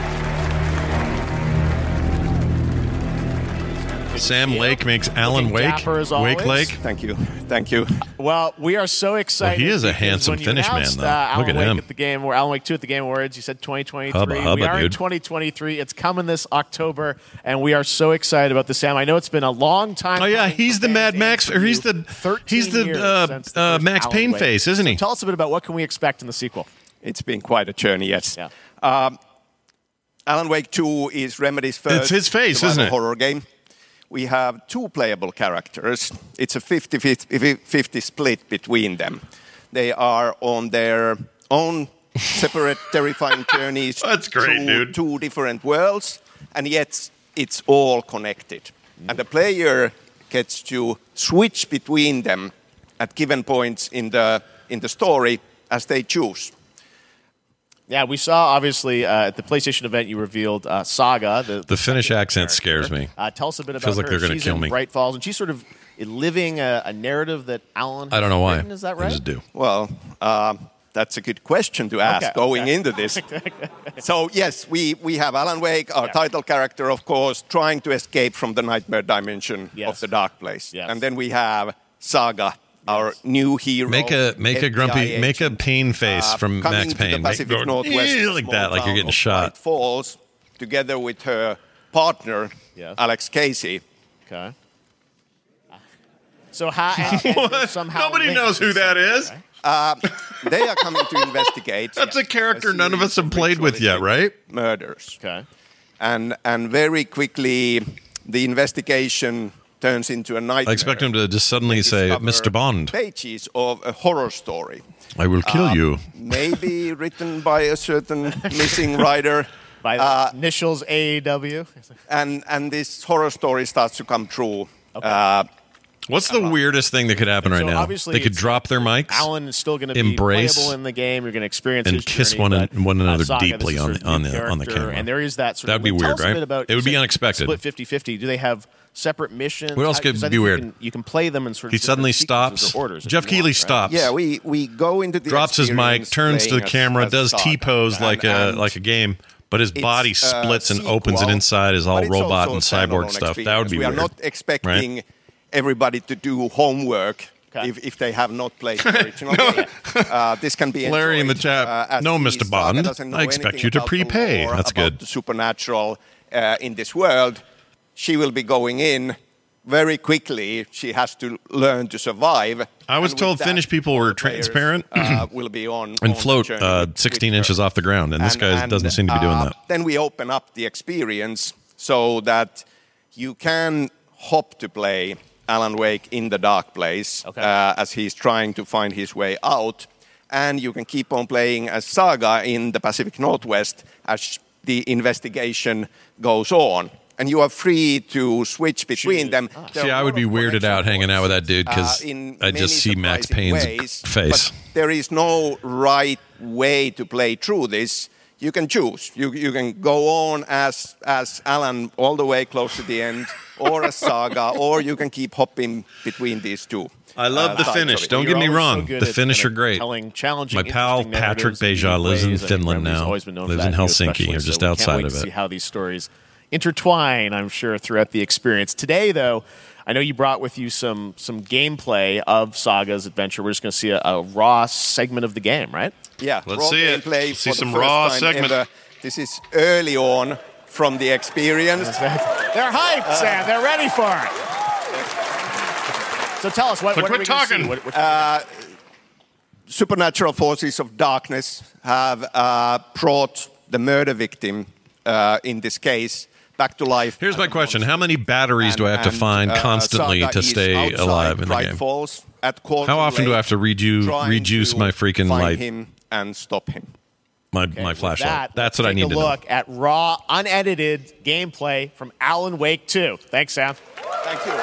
Sam Lake makes Alan Wake. Wake Lake. Thank you. Thank you. Well, we are so excited. Well, he is a because handsome when you Finnish man, announced, though. Uh, Alan Look at Wake him. At the game, or Alan Wake two at the Game Awards. You said twenty twenty-three. Hubba, hubba, we are in dude. twenty twenty-three. It's coming this October, and we are so excited about this, Sam. I know it's been a long time. Oh yeah, he's the Mad Max, or he's the he's the uh, uh, Max Payne face, isn't he? So tell us a bit about what can we expect in the sequel. It's been quite a journey, yes. Yeah. Um, Alan Wake two is Remedy's first It's his face, isn't it? horror game. We have two playable characters. It's a fifty-fifty split between them. They are on their own separate terrifying journeys That's great, through dude. two different worlds, and yet it's all connected. And the player gets to switch between them at given points in the in the story as they choose. Yeah, we saw, obviously, uh, at the PlayStation event, you revealed uh, Saga. The, The Finnish accent scares me. Uh, tell us a bit about Feels like her. they're gonna She's kill in me. Bright Falls, and she's sort of living a, a narrative that Alan I don't know why. written. Is that right? I just do. Well, um, that's a good question to ask Okay, going okay. into this. So, yes, we, we have Alan Wake, our Yeah. title character, of course, trying to escape from the nightmare dimension Yes. of the dark place. Yes. And then we have Saga, our new hero. Make a make a F B I grumpy make a agent, pain face uh, from coming Max to the Payne. Make- Pacific go, Northwest, "Eh," like small that, like you're town getting of shot. Bright Falls, together with her partner, Yes. Alex Casey, Okay. So how? and- and somehow Nobody linked knows who to that something, is. right? Uh, they are coming to investigate. That's a character none of us have played with yet, right? Murders. Okay. And and very quickly, the investigation turns into a nightmare. I expect him to just suddenly say, Mister Bond, Pages of a horror story. I will kill Uh, you. Maybe written by a certain missing writer. By the Uh, initials A E W. and and this horror story starts to come true. Uh, What's the weirdest thing that could happen right So now? obviously They could it's- drop their mics, Alan is still going to be embrace, playable in the game. You're going to experience and his kiss journey, one but, an- one uh, another Saga, this deeply is on sort the of on new the on the character, camera. And there is that sort That'd of be tell weird, us a bit right? About, It would you be said unexpected. Split fifty-fifty. Do they have separate missions? What else I- could 'cause I be think weird? You can, you can play them in sort of He suddenly different sequences stops. or orders if Jeff you Keighley want, right? stops. yeah, we we go into the drops his mic, experience turns to the playing as- camera, as does Saga. T-pose And- like a and like a game, but his it's body a splits and opens, and sequel, inside is all but it's robot also and a cyborg standalone stuff. That would be experience. We weird. are not expecting everybody to do homework if, if they have not played the original game. Uh, this can be Larry in the enjoyed, chat. uh, as No, the Mister Saga Bond. doesn't know I expect anything you to about the prepay. lore, That's about good. The supernatural uh, in this world. She will be going in very quickly. She has to learn to survive. I was And with told that, Finnish people were players, transparent uh, will be on and on the float journey uh, with- sixteen with her. inches off the ground, and this And- guy and, doesn't seem to be doing uh, that. Then we open up the experience so that you can hop to play Alan Wake in the dark place uh, as he's trying to find his way out. And you can keep on playing as Saga in the Pacific Northwest as the investigation goes on. And you are free to switch between them. There See, are I a would lot be of weirded out hanging out with that dude because uh, in I many just see Max surprising Payne's ways, face. But there is no right way to play through this. You can choose. You you can go on as as Alan all the way close to the end, or as Saga, or you can keep hopping between these two. I love uh, the sides finish. of it. Don't You're get me always so wrong. good the at Finnish kind are of great. telling challenging, My pal interesting Patrick narratives in Beja unique lives in ways. I think Finland Remy's now. always been known for Lives that, in you Helsinki especially, or so just we can't outside wait of to it. see how these stories intertwine, I'm sure, throughout the experience. Today, though, I know you brought with you some some gameplay of Saga's adventure. We're just going to see a, a raw segment of the game, right? Yeah, Let's raw see it. gameplay Let's see for the some first raw time segment. ever. This is early on from the experience. They're hyped, Sam. They're ready for it. So tell us, what, So what are quit we gonna talking. see? What, what, Uh, supernatural forces of darkness have uh, brought the murder victim, uh, in this case, back to life. Here's my question: how many batteries do I have to And, find uh, constantly Saga to is stay outside alive in the Bright game? Falls at Quality How often do I Lake, have to reju- trying rejuice to my freaking find light? him and stop him. My Okay, my with flashlight. that, That's what I take need a to know. look at raw, unedited gameplay from Alan Wake two. Thanks, Sam. Thank you.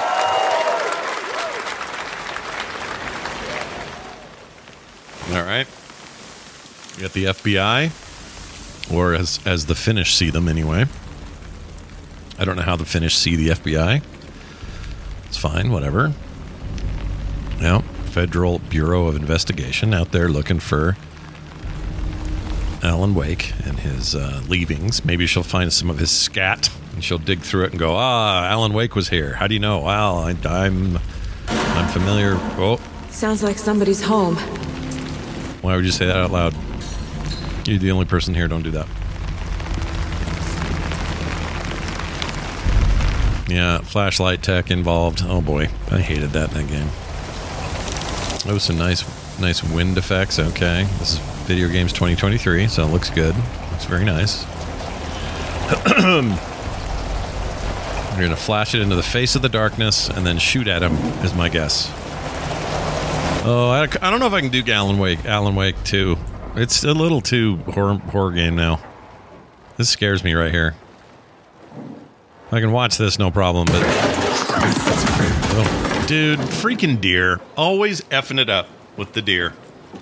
All right. You got the F B I, or as as the Finnish see them anyway. I don't know how the Finnish see the F B I. It's fine, whatever. Now, Federal Bureau of Investigation out there looking for Alan Wake and his uh, leavings. Maybe she'll find some of his scat and she'll dig through it and go, "Ah, Alan Wake was here. How do you know?" Well, I, I'm I'm familiar. Oh, Sounds like somebody's home. why would you say that out loud? You're the only person here. Don't do that. Yeah, flashlight tech involved. Oh boy, I hated that in that game. Oh, some nice, nice wind effects. Okay, this is Video Games twenty twenty-three, so it looks good. Looks very nice. You're gonna flash it into the face of the darkness and then shoot at him, is my guess. Oh, I, I don't know if I can do Alan Wake. Alan Wake two. It's a little too horror horror game now. This scares me right here. I can watch this, no problem, but... Oh, dude, freaking deer. Always effing it up with the deer.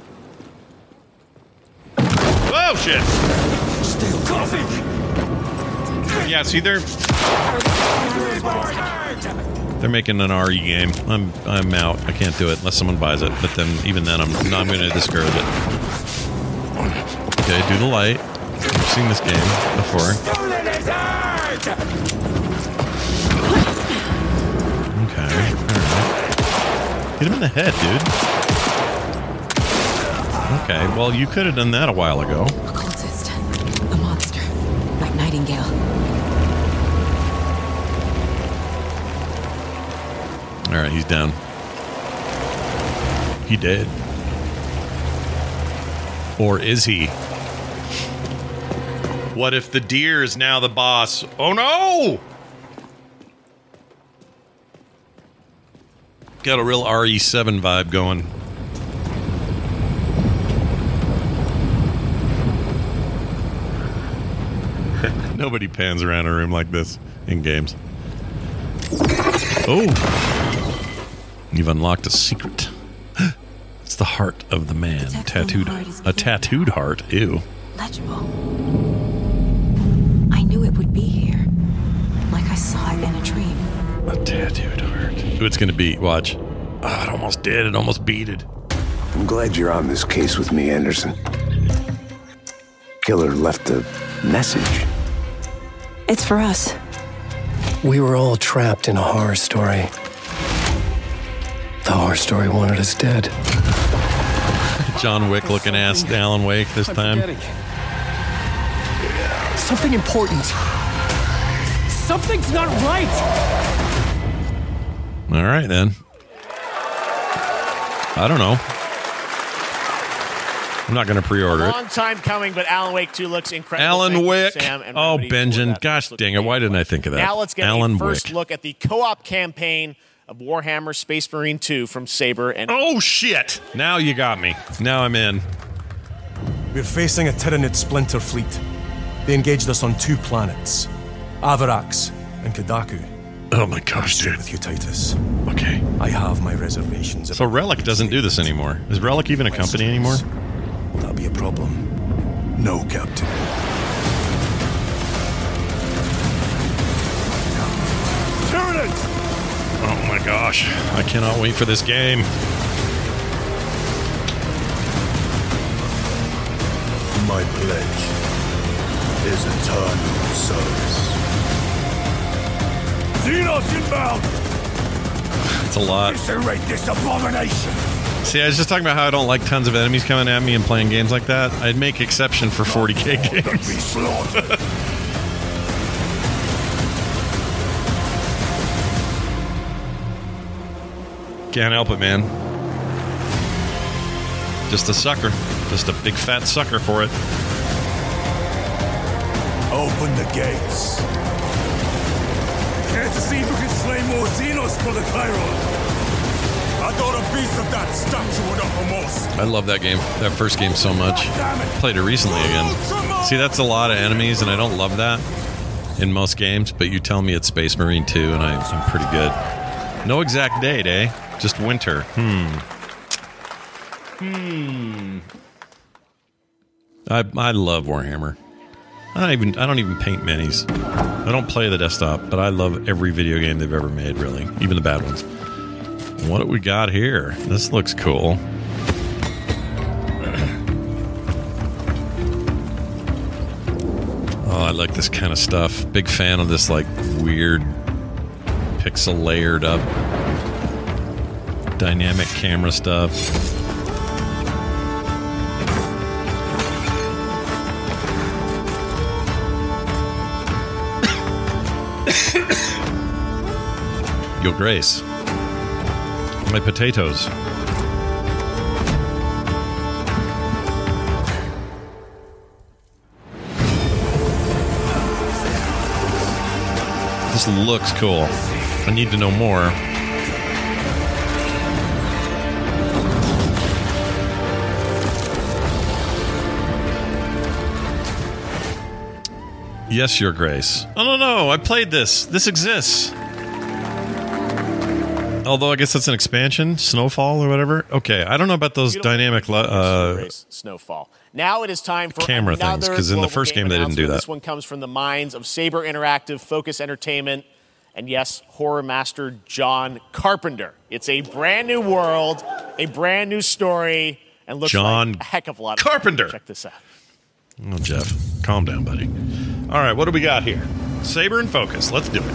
Oh, shit! Still coughing! Yeah, see, they're... They're making an R E game. I'm I'm out. I can't do it unless someone buys it. But then, even then, I'm, I'm going to discourage it. Okay, do the light. I've seen this game before. Okay, alright. Hit him in the head, dude. Okay, well, you could have done that a while ago. Occultist. A monster. Like Nightingale. All right, he's down. He dead. Or is he? What if the deer is now the boss? Oh no! Got a real R E seven vibe going. Nobody pans around a room like this in games. Oh! You've unlocked a secret. It's the heart of the man. Tattooed. A tattooed heart. Ew. Legible. I knew it would be here. Like I saw it in a dream. A tattooed heart. Who it's gonna be? Watch. Oh, it almost did. It almost beat it. I'm glad you're on this case with me, Anderson. Killer left a message. It's for us. We were all trapped in a horror story. The horror story wanted us dead. John Wick looking ass Alan Wake this time. Something important. Something's not right. All right, then. I don't know. I'm not going to pre-order it. Long time coming, but Alan Wake two looks incredible. Alan Thank you, Wick. Sam, and Oh, everybody for Benjamin. that. Gosh dang it. Why didn't I think of that? Now let's get Alan a first Wick. look at the co-op campaign of Warhammer Space Marine two from Saber. And oh, shit. Now you got me. Now I'm in. We're facing a Tyranid splinter fleet. They engaged us on two planets, Avarax and Kadaku. Oh my gosh, dude. With you, Titus. Okay. I have my reservations. So Relic doesn't do this anymore. Is Relic even a company anymore? Will that be a problem? No, Captain. Tyranids! Oh my gosh. I cannot wait for this game. My pledge is eternal service. Xenos inbound! It's a lot. Eviscerate this abomination! See, I was just talking about how I don't like tons of enemies coming at me and playing games like that. I'd make exception for forty K games. Be slaughtered. Can't help it, man. Just a sucker. Just a big fat sucker for it. Open the gates. Care to see if we can slay more Xenos for the Chiron? I thought a piece of that statue would offer most. I love that game, that first game so much. Played it recently again. See, that's a lot of enemies, and I don't love that in most games, but you tell me it's Space Marine two, and I, I'm pretty good. No exact date, eh? Just winter. Hmm. Hmm. I I love Warhammer. I don't even I don't even paint minis. I don't play the desktop, but I love every video game they've ever made, really, even the bad ones. What do we got here? This looks cool. Oh, I like this kind of stuff. Big fan of this, like, weird pixel layered up dynamic camera stuff. Your Grace. My potatoes. This looks cool. I need to know more. Yes, Your Grace. Oh, no, no. I played this. This exists. Although I guess that's an expansion, Snowfall or whatever. Okay, I don't know about those dynamic uh, Snowfall. Now it is time for camera things, because in the first game they didn't do that. This one comes from the minds of Saber Interactive, Focus Entertainment, and yes, horror master John Carpenter. It's a brand new world, a brand new story, and looks John like a heck of a lot of Carpenter. Fun. Check this out. Oh, Jeff, calm down, buddy. All right, what do we got here? Saber and Focus. Let's do it.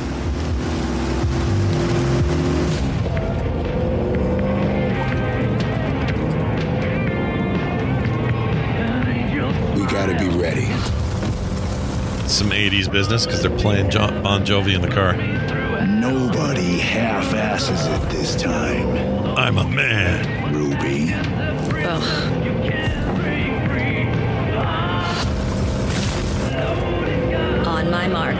Gotta be ready. Some eighties business because they're playing John Bon Jovi in the car. Nobody half-asses it this time. I'm a man. Ruby. Ugh. On my mark.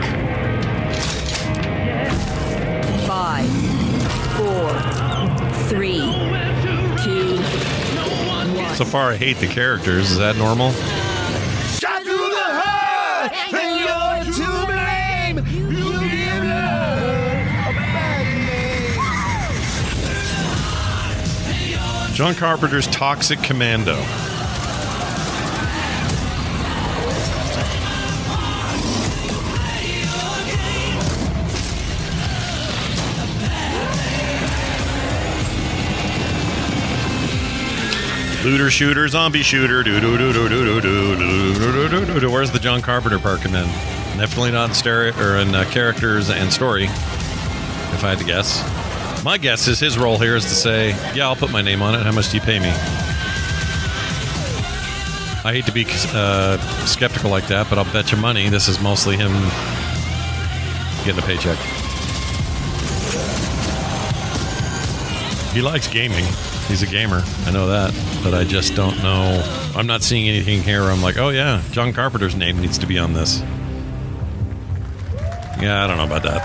Five, four, three, two, one. So far, I hate the characters. Is that normal? Shot through the heart, and you're to blame. You give love a bad name. John Carpenter's Toxic Commando. Looter, shooter, zombie shooter. Do do do do do do do do do do do. Where's the John Carpenter part come in? Definitely not in stereo or in uh, characters and story. If I had to guess, my guess is his role here is to say, "Yeah, I'll put my name on it. How much do you pay me?" I hate to be uh, skeptical like that, but I'll bet you money this is mostly him getting a paycheck. He likes gaming. He's a gamer. I know that. But I just don't know. I'm not seeing anything here where I'm like, oh yeah, John Carpenter's name needs to be on this. Yeah, I don't know about that.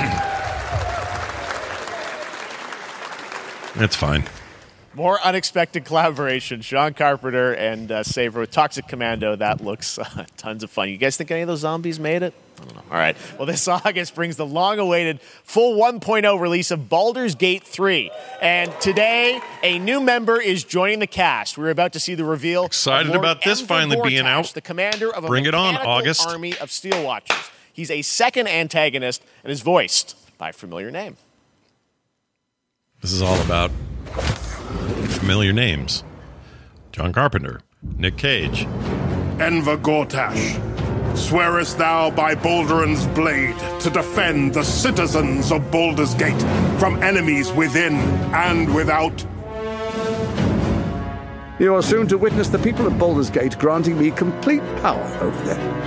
It's fine. More unexpected collaboration. Sean Carpenter and uh, Saber with Toxic Commando. That looks uh, tons of fun. You guys think any of those zombies made it? I don't know. All right. Well, this August brings the long-awaited full one point oh release of Baldur's Gate three. And today, a new member is joining the cast. We're about to see the reveal. Excited of Lord about this Emvor finally being Gortash, out. the commander of a Bring it on, mechanical August. army of Steel Watchers. He's a second antagonist and is voiced by a familiar name. This is all about familiar names. John Carpenter, Nick Cage. Emvor Gortash, swearest thou by Balduran's blade to defend the citizens of Baldur's Gate from enemies within and without? You are soon to witness the people of Baldur's Gate granting me complete power over them.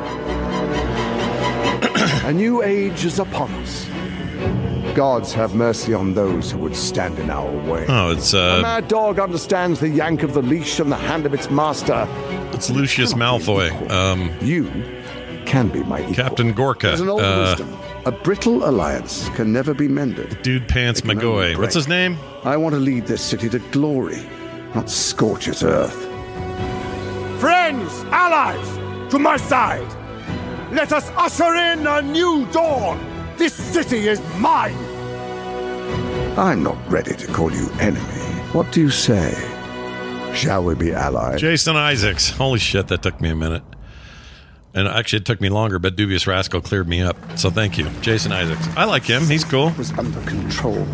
A new age is upon us. Gods have mercy on those who would stand in our way. Oh, it's uh A mad dog understands the yank of the leash from the hand of its master. It's Lucius Malfoy. Um, you can be my equal. Captain Gorka. There's an old uh, wisdom. A brittle alliance can never be mended. Dude Pants It can only McGoy. break. What's his name? I want to lead this city to glory, not scorch its earth. Friends, allies, to my side. Let us usher in a new dawn. This city is mine. I'm not ready to call you enemy. What do you say? Shall we be allies? Jason Isaacs. Holy shit, that took me a minute. And actually, it took me longer, but Dubious Rascal cleared me up. So thank you. Jason Isaacs. I like him. He's cool. Was under control.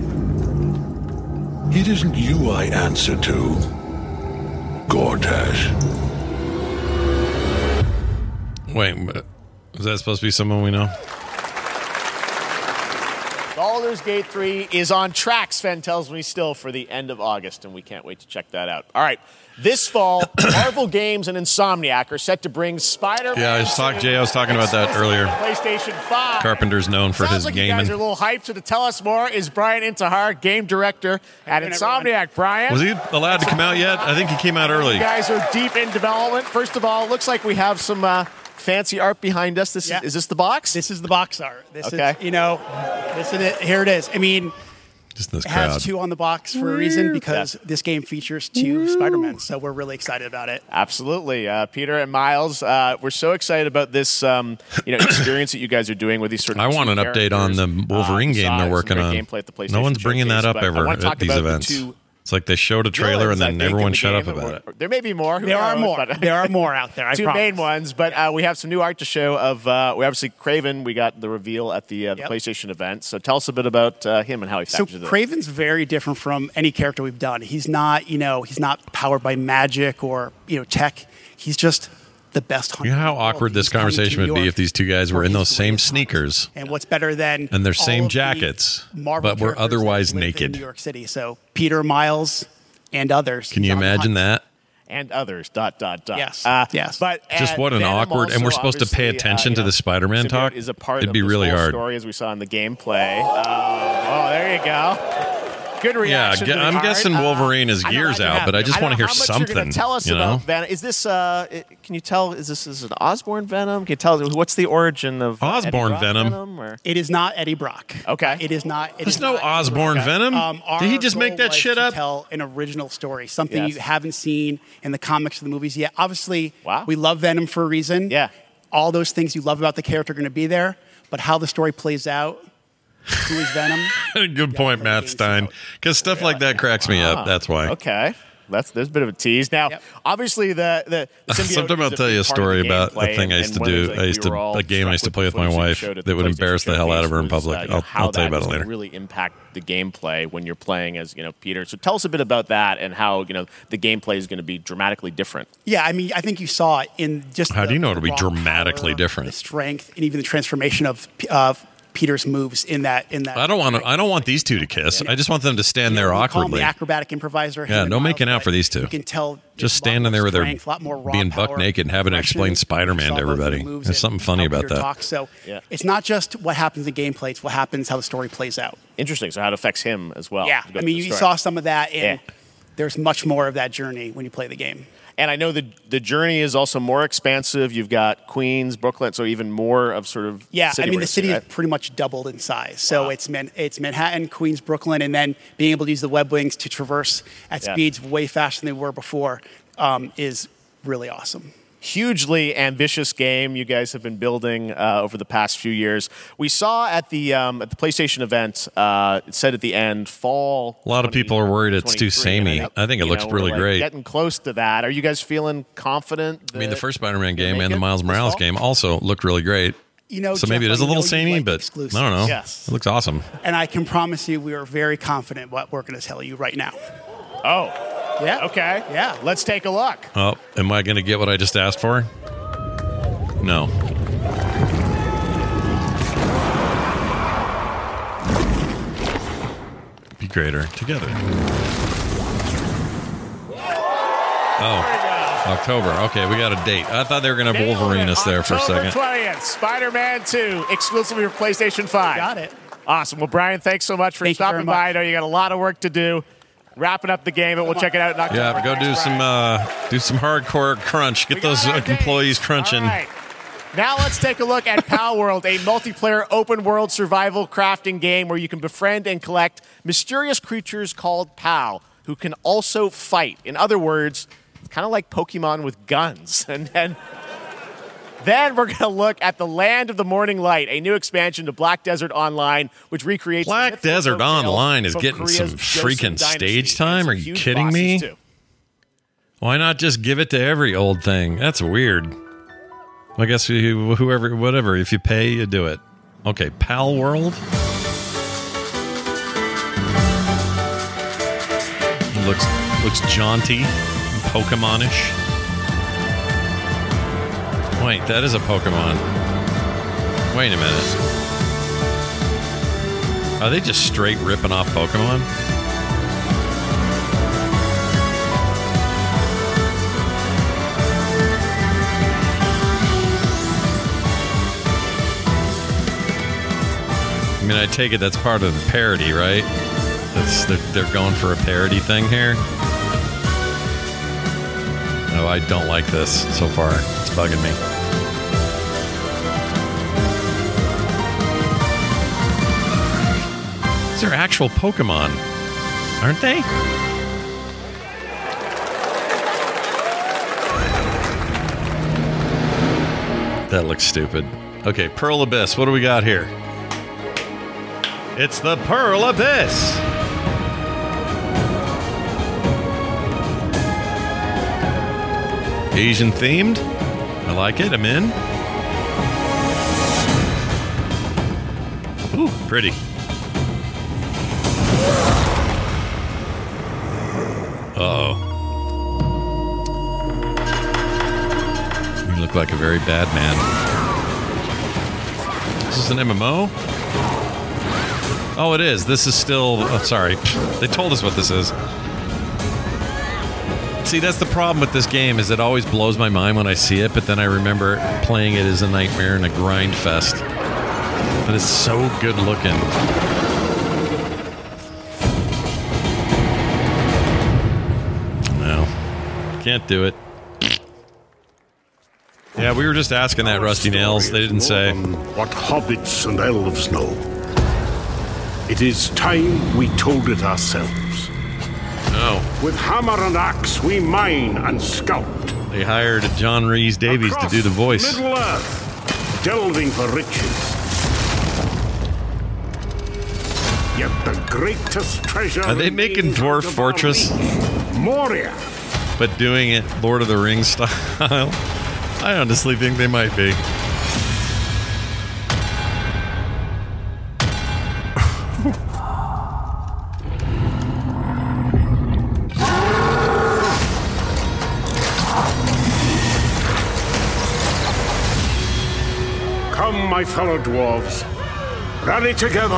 It isn't you I answer to, Gortash. Wait, is that supposed to be someone we know? Baldur's Gate three is on track, Sven tells me, still for the end of August, and we can't wait to check that out. All right, this fall, Marvel Games and Insomniac are set to bring Spider-Man. Yeah, I was talking. Jay, I was talking about that earlier. PlayStation five. Carpenter's known for Sounds his like gaming. You guys are a little hyped, so to tell us more is Brian Intihar, game director at Insomniac. Brian, Was he allowed to come out yet? I think he came out early. you guys are deep in development. First of all, looks like we have some uh, fancy art behind us. This Yeah. is, is this the box? This is the box art. This Okay. is, you know, this is it. Here it is. I mean, Just this it crowd. has two on the box for a reason because this game features two Spider-Men. So we're really excited about it. Absolutely. Uh, Peter and Miles, uh, we're so excited about this um, you know, experience that you guys are doing with these sort of I two want an update on the characters. Wolverine Uh, game saw they're some working great on. gameplay at the PlayStation No one's bringing that Showcase, up but I ever wanna talk at these about the events. two It's like they showed a trailer villains, and I then think, everyone in the shut up game. about it. There may be more. Who There are knows? more. But- There are more out there. I Two promise. main ones, but uh, we have some new art to show of, uh, we obviously, Craven, we got the reveal at the, uh, the Yep. PlayStation event. So tell us a bit about uh, him and how he So factors in. Craven's very different from any character we've done. He's not, you know, he's not powered by magic or, you know, tech. He's just the best hunter. You know how in the world. awkward this He's coming to conversation New would be York if these two guys were for in his those same greatest hunt. sneakers And what's better than and their all same of the jackets, Marvel but were characters otherwise that live in naked. New York City. So Peter, Miles, and others. Can you He's on the imagine hunt. that? and others. Dot dot dot. Yes. Uh, yes. But Just uh, what an Venom awkward, and we're also, supposed to pay obviously, attention uh, to you the Spider-Man know, talk. Is a part It'd of be this really whole hard. story, as we saw in the gameplay. Oh, oh there you go. Good reaction. Yeah, to the I'm art. guessing Wolverine is Uh, I know, years I out, have- but I just don't want to know hear how much something. You're gonna tell us you know? about Venom. Is this? Uh, it- can you tell? Is this is an Osborn Venom? Can you tell? What's the origin of uh, Eddie Osborn Brock Venom? or? It is not Eddie Brock. Okay. It is not. It There's is no not Eddie Osborn Brock. Venom. Um, Did he our just make goal that was shit to up? Tell an original story, something Yes. you haven't seen in the comics or the movies yet. Obviously, Wow. we love Venom for a reason. Yeah. All those things you love about the character are going to be there, but how the story plays out, who is Venom? Good point, Matt Stein. Because stuff like that cracks me up. That's why. Okay. That's there's a bit of a tease. Now, obviously, the the, the symbiote Sometime I'll is tell big you a part of story the about a gameplay, thing I and- used to and one of do. the I things used we were to all a game I used to struck play with my footage that wife showed at that the would embarrass the hell out of her in PlayStation public. Showcase was, uh, I'll, how I'll tell you that about it was later. gonna Really impact the gameplay when you're playing as you know Peter. So tell us a bit about that and how you know the gameplay is going to be dramatically different. Yeah, I mean, I think you saw it in just How the, do you know the it'll be raw dramatically power, different? the strength, and even the transformation of of Peter's moves in that in that. I don't want to. I don't want these two to kiss. I just want them to stand there We call him awkwardly. the acrobatic improviser. Yeah, him no and making Miles, out for these two. You can tell Just standing there with their strength, a lot more raw being power, buck naked and having to explain aggression. Spider-Man You to saw both everybody. the moves There's and something funny how about Peter that. talks. So Yeah. it's not just what happens in gameplay; it's what happens how the story plays out. Interesting. So how it affects him as well. yeah, to go I through mean, the you story. saw some of that, and Yeah. there's much more of that journey when you play the game. And I know the the journey is also more expansive. You've got Queens, Brooklyn, so even more of sort of Yeah, city I mean, the racing, city right? is pretty much doubled in size. So it's Man- it's Manhattan, Queens, Brooklyn, and then being able to use the web wings to traverse at Yeah. speeds way faster than they were before um, is really awesome. Hugely ambitious game you guys have been building uh, over the past few years. We saw at the um, at the PlayStation event, uh, it said at the end, fall. A lot of people are worried it's too twenty-three, samey. and I think it you looks know, we're, really like, great. Getting close to that. Are you guys feeling confident? I mean, the that- first Spider-Man game make and the it Miles this Morales fall? game also looked really great. You know, So maybe Jeff, it is a I little know you samey, like but exclusives. I don't know. Yes. It looks awesome. And I can promise you, we are very confident what we're going to tell you right now. Oh, yeah. Okay. Yeah. Let's take a look. Oh, am I going to get what I just asked for? No. Be greater together. Oh, October. Okay, we got a date. I thought they were going to Wolverine us there for a October second. twentieth, Spider-Man two, exclusively for PlayStation five. Got it. Awesome. Well, Brian, thanks so much for Thank you stopping very by. I much. know you got a lot of work to do. Wrapping up the game, but we'll check it out in October. Yeah, go do Thanks, some Brian. uh, do some hardcore crunch. Get We got those our uh, date. employees crunching. All right. Now let's take a look at Pal World, a multiplayer open-world survival crafting game where you can befriend and collect mysterious creatures called Pal, who can also fight. In other words, it's kind of like Pokemon with guns. And then, then we're going to look at the Land of the Morning Light, a new expansion to Black Desert Online, which recreates Black mythical Desert folk tales Online is from getting Korea's some Joseon freaking dynasty, stage and time. some Are you huge kidding bosses, me? too. Why not just give it to every old thing? That's weird. I guess you, whoever, whatever. If you pay, you do it. Okay, Pal World. Looks looks jaunty, Pokemon-ish. Wait, that is a Pokemon. Wait a minute. Are they just straight ripping off Pokemon? I mean, I take it that's part of the parody, right? That's they're, they're going for a parody thing here. No, I don't like this so far. It's bugging me. These are actual Pokemon, aren't they? That looks stupid. Okay, Pearl Abyss. What do we got here? It's the Pearl Abyss. Asian themed. I like it. I'm in. Ooh, pretty. Uh-oh. You look like a very bad man. This is an M M O? Oh, it is. This is still... Oh, sorry. They told us what this is. See, that's the problem with this game, is it always blows my mind when I see it, but then I remember playing it as a nightmare and a grind fest. But it's so good looking. No. Can't do it. Yeah, we were just asking that, Rusty Nails. They didn't say. What hobbits and elves know. It is time we told it ourselves. No. With hammer and axe, we mine and scout. They hired John Rhys Davies Across to do the voice. Middle Earth, delving for riches. Yet the greatest treasure. Are they making Dwarf Fortress? Moria. But doing it Lord of the Rings style? I honestly think they might be. Come, my fellow dwarves. Rally together.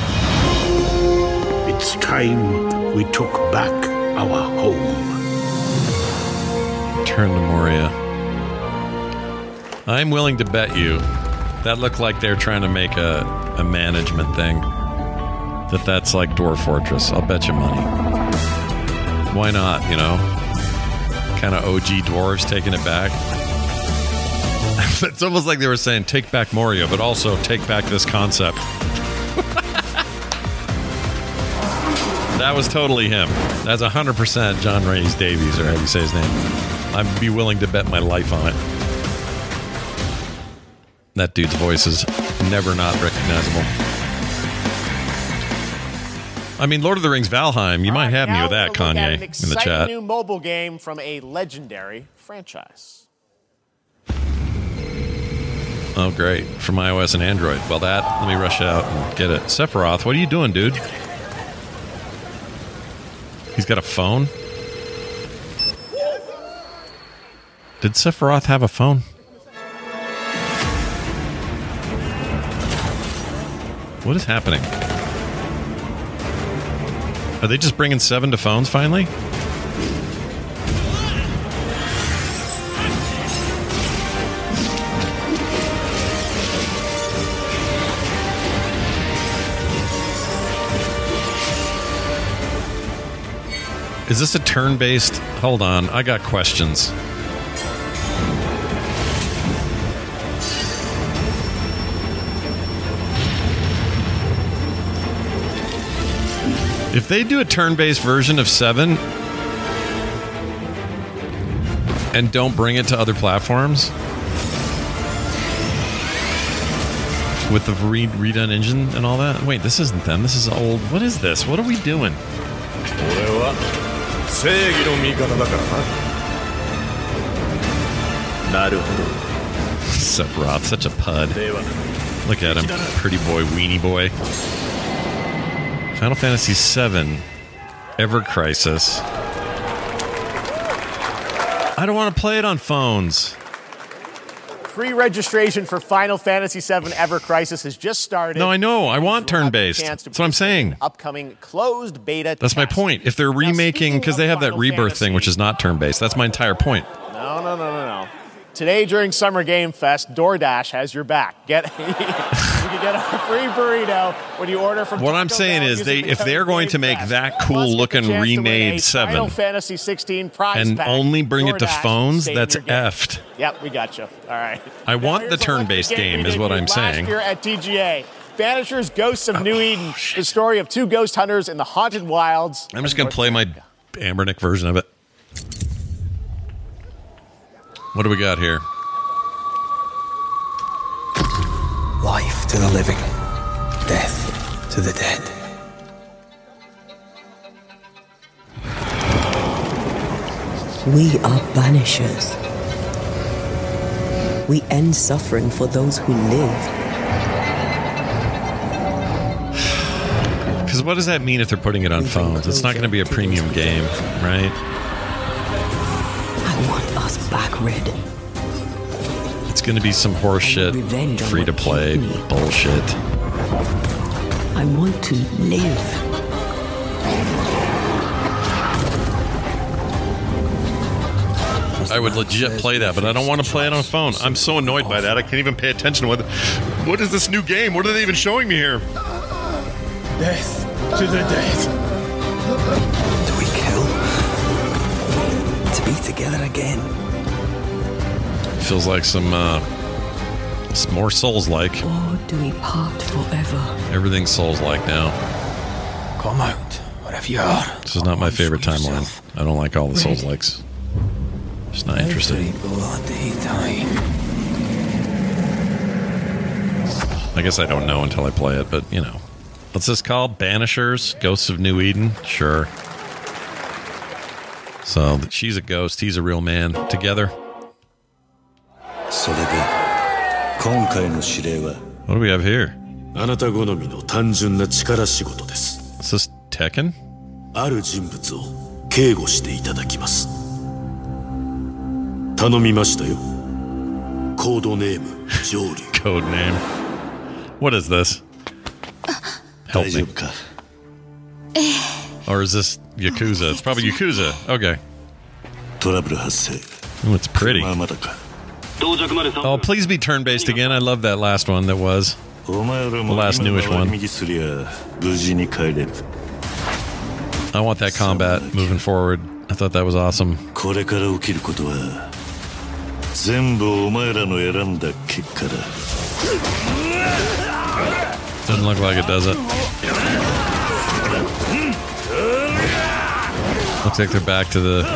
It's time we took back our home. Turn to Moria. I'm willing to bet you that looked like they're trying to make a, a management thing. That that's like Dwarf Fortress. I'll bet you money. Why not, you know? Kind of O G dwarves taking it back. It's almost like they were saying, take back Moria, but also take back this concept. That was totally him. That's one hundred percent John Rhys Davies, or how do you say his name? I'd be willing to bet my life on it. That dude's voice is never not recognizable. I mean, Lord of the Rings Valheim, you might have me with that, Kanye, in the chat. New mobile game from a legendary franchise. Oh, great. From iOS and Android. Well, that, let me rush out and get it. Sephiroth, what are you doing, dude? He's got a phone? Did Sephiroth have a phone? What is happening? Are they just bringing seven to phones finally? Is this a turn-based? Hold on, I got questions. If they do a turn-based version of seven and don't bring it to other platforms with the re- redone engine and all that, wait, this isn't them. This is old. What is this? What are we doing? Sephiroth, such a pud. Look at him, pretty boy, weenie boy. Final Fantasy seven, Ever Crisis. I don't want to play it on phones. Pre-registration for Final Fantasy seven Ever Crisis has just started. No, I know. I want turn-based. That's what I'm saying. Upcoming closed beta. That's my point. If they're remaking, because they have that Rebirth thing, which is not turn-based. That's my entire point. No, no, no, no, no. Today during Summer Game Fest, DoorDash has your back. Get you can get a free burrito when you order from. What Taco I'm saying Bell is, they using if the they're code going to make GameFest. that cool-looking remade seven Final Fantasy sixteen prize and pack, only bring it to DoorDash phones, saving that's your game. effed. Yep, we got you. All right. I Now, want here's the a look at turn-based the game, we is what debuted I'm saying. Last year at T G A, Banishers: Ghosts of New Eden, the story of two ghost hunters in the haunted wilds. I'm just going to play my Ambernick version of it. What do we got here? Life to the living, death to the dead. We are banishers. We end suffering for those who live. Because what does that mean if they're putting it on phones? It's not going to be a premium game, right? I want us back, Red. It's going to be some horseshit, free-to-play bullshit. I want to live. I would legit play that, but I don't want to play it on a phone. I'm so annoyed by that. I can't even pay attention to what. What is this new game? What are they even showing me here? Death to the dead. Do we kill? To be together again. Feels like some, uh, some more Souls-like. Or do we part forever? Everything's Souls-like now. Come out, wherever you are. This is not my favorite timeline. I don't like all the Souls-likes. Just not interested. I guess I don't know until I play it, but, you know. What's this called? Banishers? Ghosts of New Eden? Sure. So, she's a ghost, he's a real man. Together. What do we have here? Is this Tekken? ある人物を警護していただきます。頼みましたよ。コードネーム上流。 Code name. What is this? Help me. Or is this Yakuza? It's probably Yakuza. Okay. トラブル発生。 Oh, it's pretty. Oh, please be turn-based again. I love that last one that was. The last newish one. I want that combat moving forward. I thought that was awesome. これから起きることは全部お前らの選んだ結果だ。 Doesn't look like it, does it? Looks like they're back to the...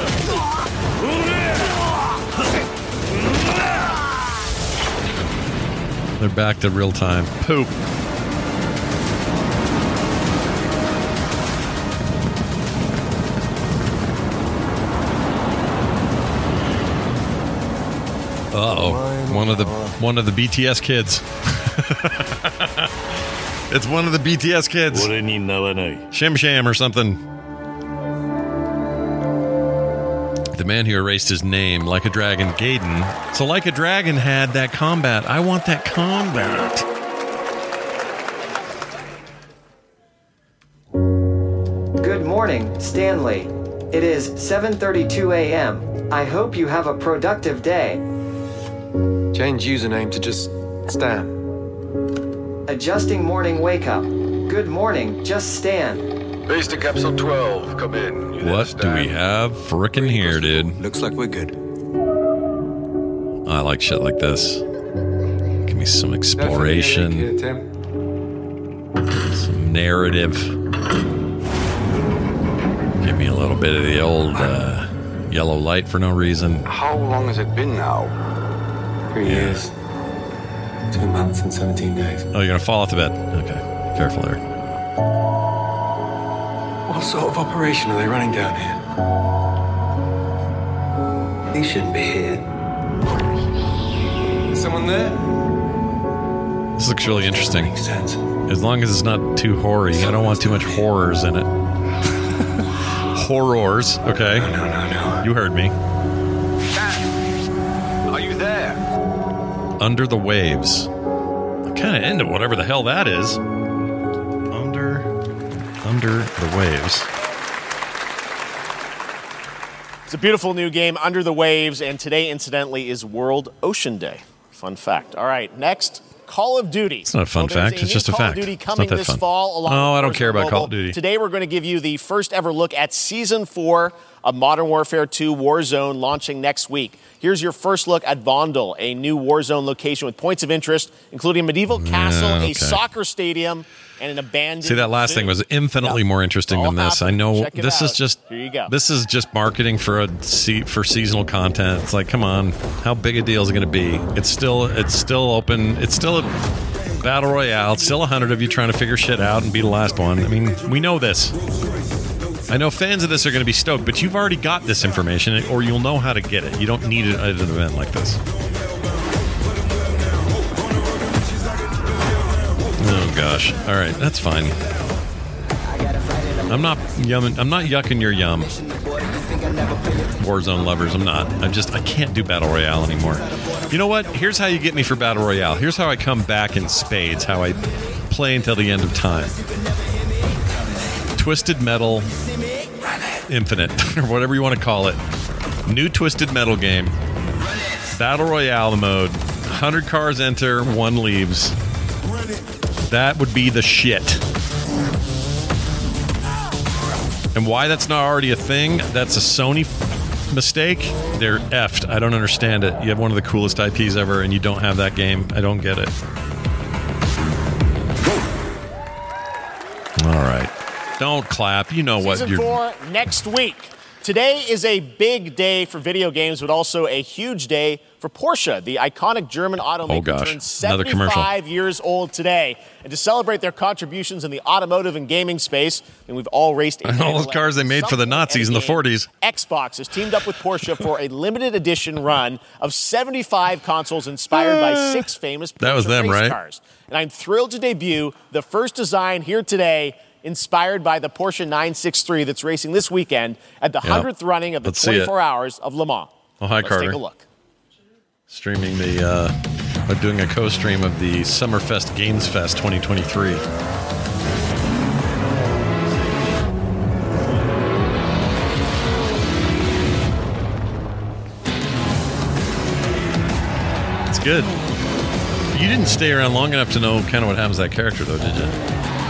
They're back to real time. Poop. Uh-oh. One of the one of the B T S kids. It's one of the B T S kids. Shim Sham or something. The man who erased his name, Like a Dragon, Gaiden. So Like a Dragon had that combat. I want that combat. Good morning, Stanley. It is seven thirty-two a.m. I hope you have a productive day. Change username to just Stan. Adjusting morning wake up. Good morning, just Stan. Base to capsule twelve, come in. You What do we have frickin' here, dude? Looks like we're good. I like shit like this. Give me some exploration. Here, Tim. Some narrative. Give me a little bit of the old uh, yellow light for no reason. How long has it been now? Three years. Two months and seventeen days. Oh, you're gonna fall off the bed. Okay. Careful there. What sort of operation are they running down here? He shouldn't be here. Someone there? This looks really interesting. Makes sense. As long as it's not too hoary. I don't want too much horrors in it. Horrors. Okay. No, no, no, no. You heard me. Dad, are you there? Under the Waves. I'm kind of into whatever the hell that is. Under, under the Waves. It's a beautiful new game, Under the Waves, and today, incidentally, is World Ocean Day. Fun fact. All right, next, Call of Duty. It's not a fun well, fact. It's just a Call fact. Of Duty It's coming not that this fun. fall. Along Oh, with I don't care about Mobile. Call of Duty. Today, we're going to give you the first ever look at Season four of Modern Warfare two Warzone, launching next week. Here's your first look at Vondel, a new Warzone location with points of interest, including a medieval castle, Yeah, okay. a soccer stadium, and an abandoned See, that last zoo. thing was infinitely more interesting than this. I know Check it this is out. just Here you go. this is just marketing for a se- for seasonal content. It's like, come on, how big a deal is it going to be? It's still it's still open. It's still a battle royale. It's still a hundred of you trying to figure shit out and be the last one. I mean, we know this. I know fans of this are going to be stoked, but you've already got this information, or you'll know how to get it. You don't need it at an event like this. Oh gosh! All right, that's fine. I'm not yumming. I'm not yucking your yum. Warzone lovers, I'm not. I'm just. I can't do battle royale anymore. You know what? Here's how you get me for battle royale. Here's how I come back in spades. How I play until the end of time. Twisted Metal Infinite, or whatever you want to call it. New Twisted Metal game. Battle Royale mode. one hundred cars enter, one leaves. That would be the shit. And why that's not already a thing, that's a Sony f- mistake. They're effed. I don't understand it. You have one of the coolest I Ps ever, and you don't have that game. I don't get it. All right. Don't clap. You know what Season you're... four next week. Today is a big day for video games, but also a huge day for Porsche. The iconic German automaker Oh, gosh. turns Another commercial. seventy-five years old today. And to celebrate their contributions in the automotive and gaming space, and we've all raced in All those cars they made for the Nazis in the forties. Xbox has teamed up with Porsche for a limited edition run of seventy-five consoles inspired by six famous Porsche That was them, race right? cars. And I'm thrilled to debut the first design here today inspired by the Porsche nine sixty-three that's racing this weekend at the Yep. hundredth running of the Let's see it. twenty-four hours of Le Mans. Oh, hi, Let's Carter. take a look. Streaming the, uh, we're doing a co-stream of the Summerfest Games Fest twenty twenty-three. It's good. You didn't stay around long enough to know kind of what happens to that character, though, did you?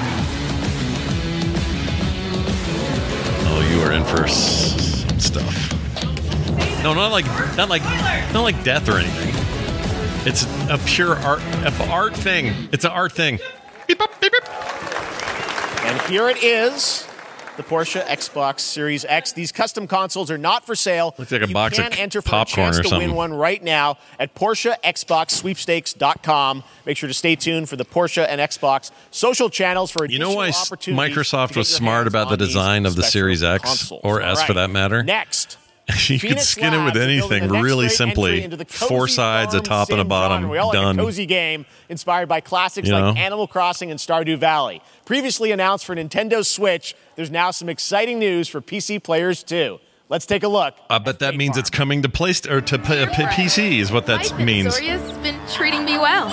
Oh, you are in for s- stuff. No, not like, not like, not like death or anything. It's a pure art, a art thing. It's an art thing. Beep, beep, beep, beep. And here it is, the Porsche Xbox Series X. These custom consoles are not for sale. Looks like a you box can of enter for popcorn a chance or to something. win one right now at Porsche Xbox Sweepstakes dot com. Make sure to stay tuned for the Porsche and Xbox social channels for You additional know why s- opportunities Microsoft to get was your smart hands about the on these design of the special Series X, consoles. or All S for right. that matter? Next. You could Phoenix skin it with Labs are building anything the next really great entry simply. into the Four cozy sides, a farm top and a sim bottom. genre. We all Done. like a cozy game inspired by classics You like know? Animal Crossing and Stardew Valley. Previously announced for Nintendo Switch, there's now some exciting news for P C players too. Let's take a look. I bet that means it's coming to play or to p- p- P C is what that means. Victoria's been treating me well.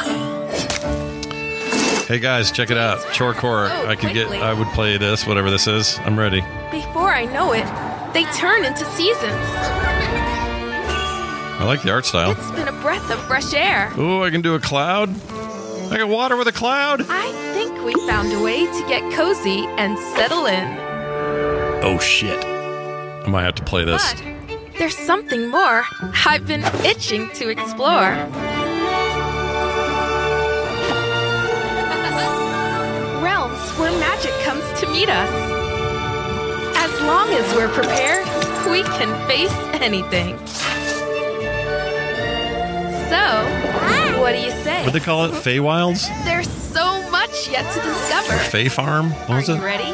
Hey guys, check it out. Chorecore. Oh, I could get. quickly. I would play this, whatever this is. I'm ready. Before I know it, they turn into seasons. I like the art style. It's been a breath of fresh air. Ooh, I can do a cloud. I got water with a cloud. I think we found a way to get cozy and settle in. Oh shit! I might have to play this. But there's something more I've been itching to explore. Realms where magic comes to meet us. As long as we're prepared, we can face anything. So, what do you say? What do they call it? Feywilds? There's so much yet to discover. Fey Farm? What was Are it? you ready?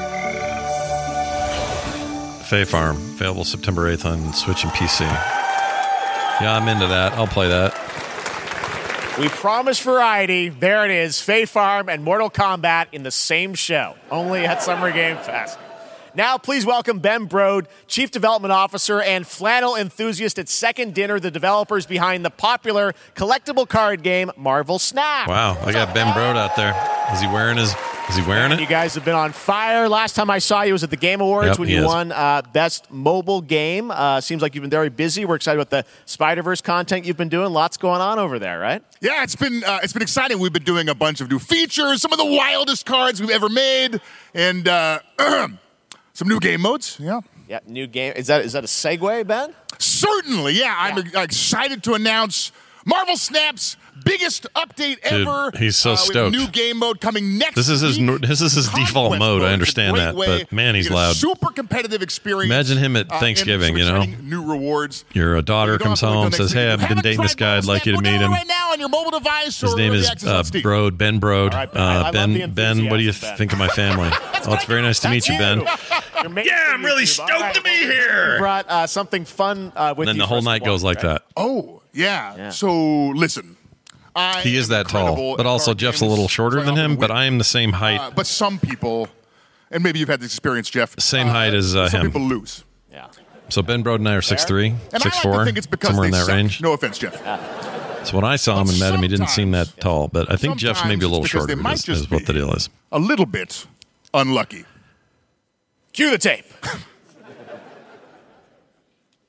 Fey Farm. Available September eighth on Switch and P C. Yeah, I'm into that. I'll play that. We promise variety. There it is. Fae Farm and Mortal Kombat in the same show, only at Summer Game Fest. Now, please welcome Ben Brode, Chief Development Officer and flannel enthusiast at Second Dinner, the developers behind the popular collectible card game Marvel Snap. Wow, I got Ben Brode out there. Is he wearing his? Is he wearing You it? guys have been on fire. Last time I saw you was at the Game Awards Yep, when he you is. won uh, Best Mobile Game. Uh, seems like you've been very busy. We're excited about the Spider-Verse content you've been doing. Lots going on over there, right? Yeah, it's been uh, it's been exciting. We've been doing a bunch of new features, some of the wildest cards we've ever made, and uh, some new game modes. Yeah. Yeah, new game. Is that is that a segue, Ben? Certainly, yeah. I'm uh, excited to announce Marvel Snap's biggest update Dude, ever. he's so uh, we have a stoked. new game mode coming next. This is his. week. nor- This is his default mode. I understand Great that, way but man, he's to get a loud. super competitive experience. Imagine him at uh, and Thanksgiving, some you know? exciting New rewards. Your uh, daughter comes home, says, "Hey, I've been dating this guy. I'd like you to meet him." Right now on your mobile device. His or name early is access uh, on Steam. Brode, Ben Brode. I- I Uh, love Ben, the Ben, what do you enthusiasm, Ben. think of my family? Oh, it's very nice to meet you, Ben. Yeah, I'm really stoked to be here. You brought uh, something fun uh, with And then you the for whole us to night watch, goes like right? that. Oh, yeah. Yeah. So listen. I He is am that tall, incredible but at also card Jeff's a games, little shorter so I than often him. But win. I am the same height, Uh, but some people, and maybe you've had this experience, Jeff. same height as uh, some him. people lose. Yeah. So Ben Brode and I are six three, And I six like four, to think it's because somewhere in they that suck. range. No offense, Jeff. So when I saw him and met him, he didn't seem that tall. But I think Jeff's maybe a Sometimes little it's because they shorter. might Is, just is what the deal is. A little bit unlucky. Cue the tape.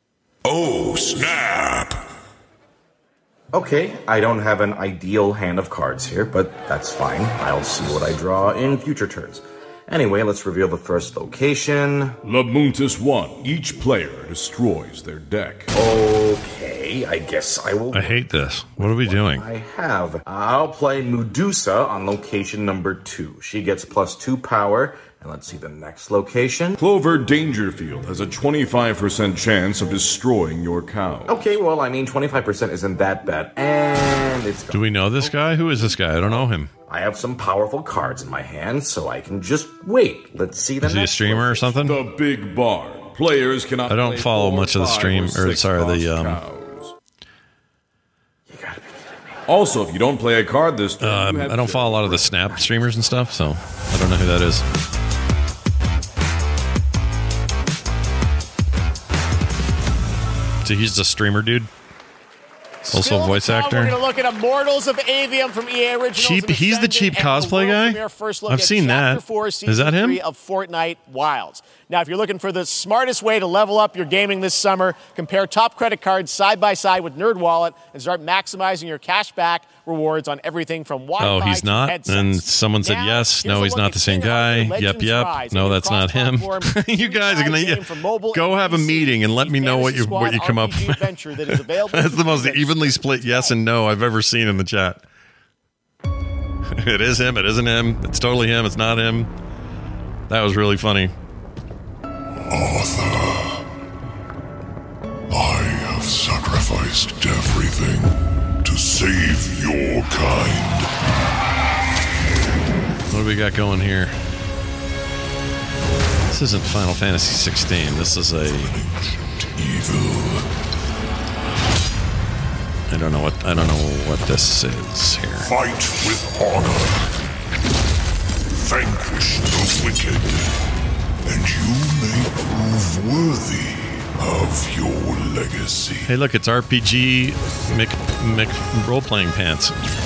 Oh, snap! Okay, I don't have an ideal hand of cards here, but that's fine. I'll see what I draw in future turns. Anyway, let's reveal the first location. Labuntus one. Each player destroys their deck. Okay, I guess I will... I hate this. What are we doing? I have. I'll play Medusa on location number two. She gets plus two power. And let's see the next location. Clover Dangerfield has a twenty-five percent chance of destroying your cow. Okay, well, I mean, twenty-five percent isn't that bad. And it's gone. Do we know this guy? Who is this guy? I don't know him. I have some powerful cards in my hand, so I can just wait. Let's see the Is next he a streamer or something? The Big Barn. Players cannot I don't play follow four, much of the five, stream, or six sorry, the... cost um. cows. Also, if you don't play a card this turn, Uh, I don't follow a lot of the Snap streamers and stuff, so I don't know who that is. So he's a streamer dude? Also Still a voice to come, actor? We're going to look at Immortals of Avium from E A Originals. Cheap, and he's the cheap Ascendant, and cosplay the world guy? premiere first look I've at seen Chapter that. four, Is Season that him? three of Fortnite Wilds. Now, if you're looking for the smartest way to level up your gaming this summer, compare top credit cards side by side with NerdWallet and start maximizing your cash back rewards on everything from Wi-Fi Oh, he's to not? headsets. And someone said Now, yes. here's No, a he's look not at the same King Arthur, guy. Yep, Legends yep. Rise, No, a new that's not him. cross-platform You guys are game gonna for mobile go have a and P C. meeting and let me know what you what you come up Fantasy with. adventure that is available That's the to most users. evenly split yes and no I've ever seen in the chat. It is him. It isn't him. It's totally him. It's not him. That was really funny. Arthur, I have sacrificed everything to save your kind. What do we got going here? This isn't Final Fantasy sixteen. This is a evil. I don't know what I don't know what this is here. Fight with honor. Vanquish the wicked, and you may prove worthy of your legacy. Hey, look, it's R P G Mick, Mick role-playing pants.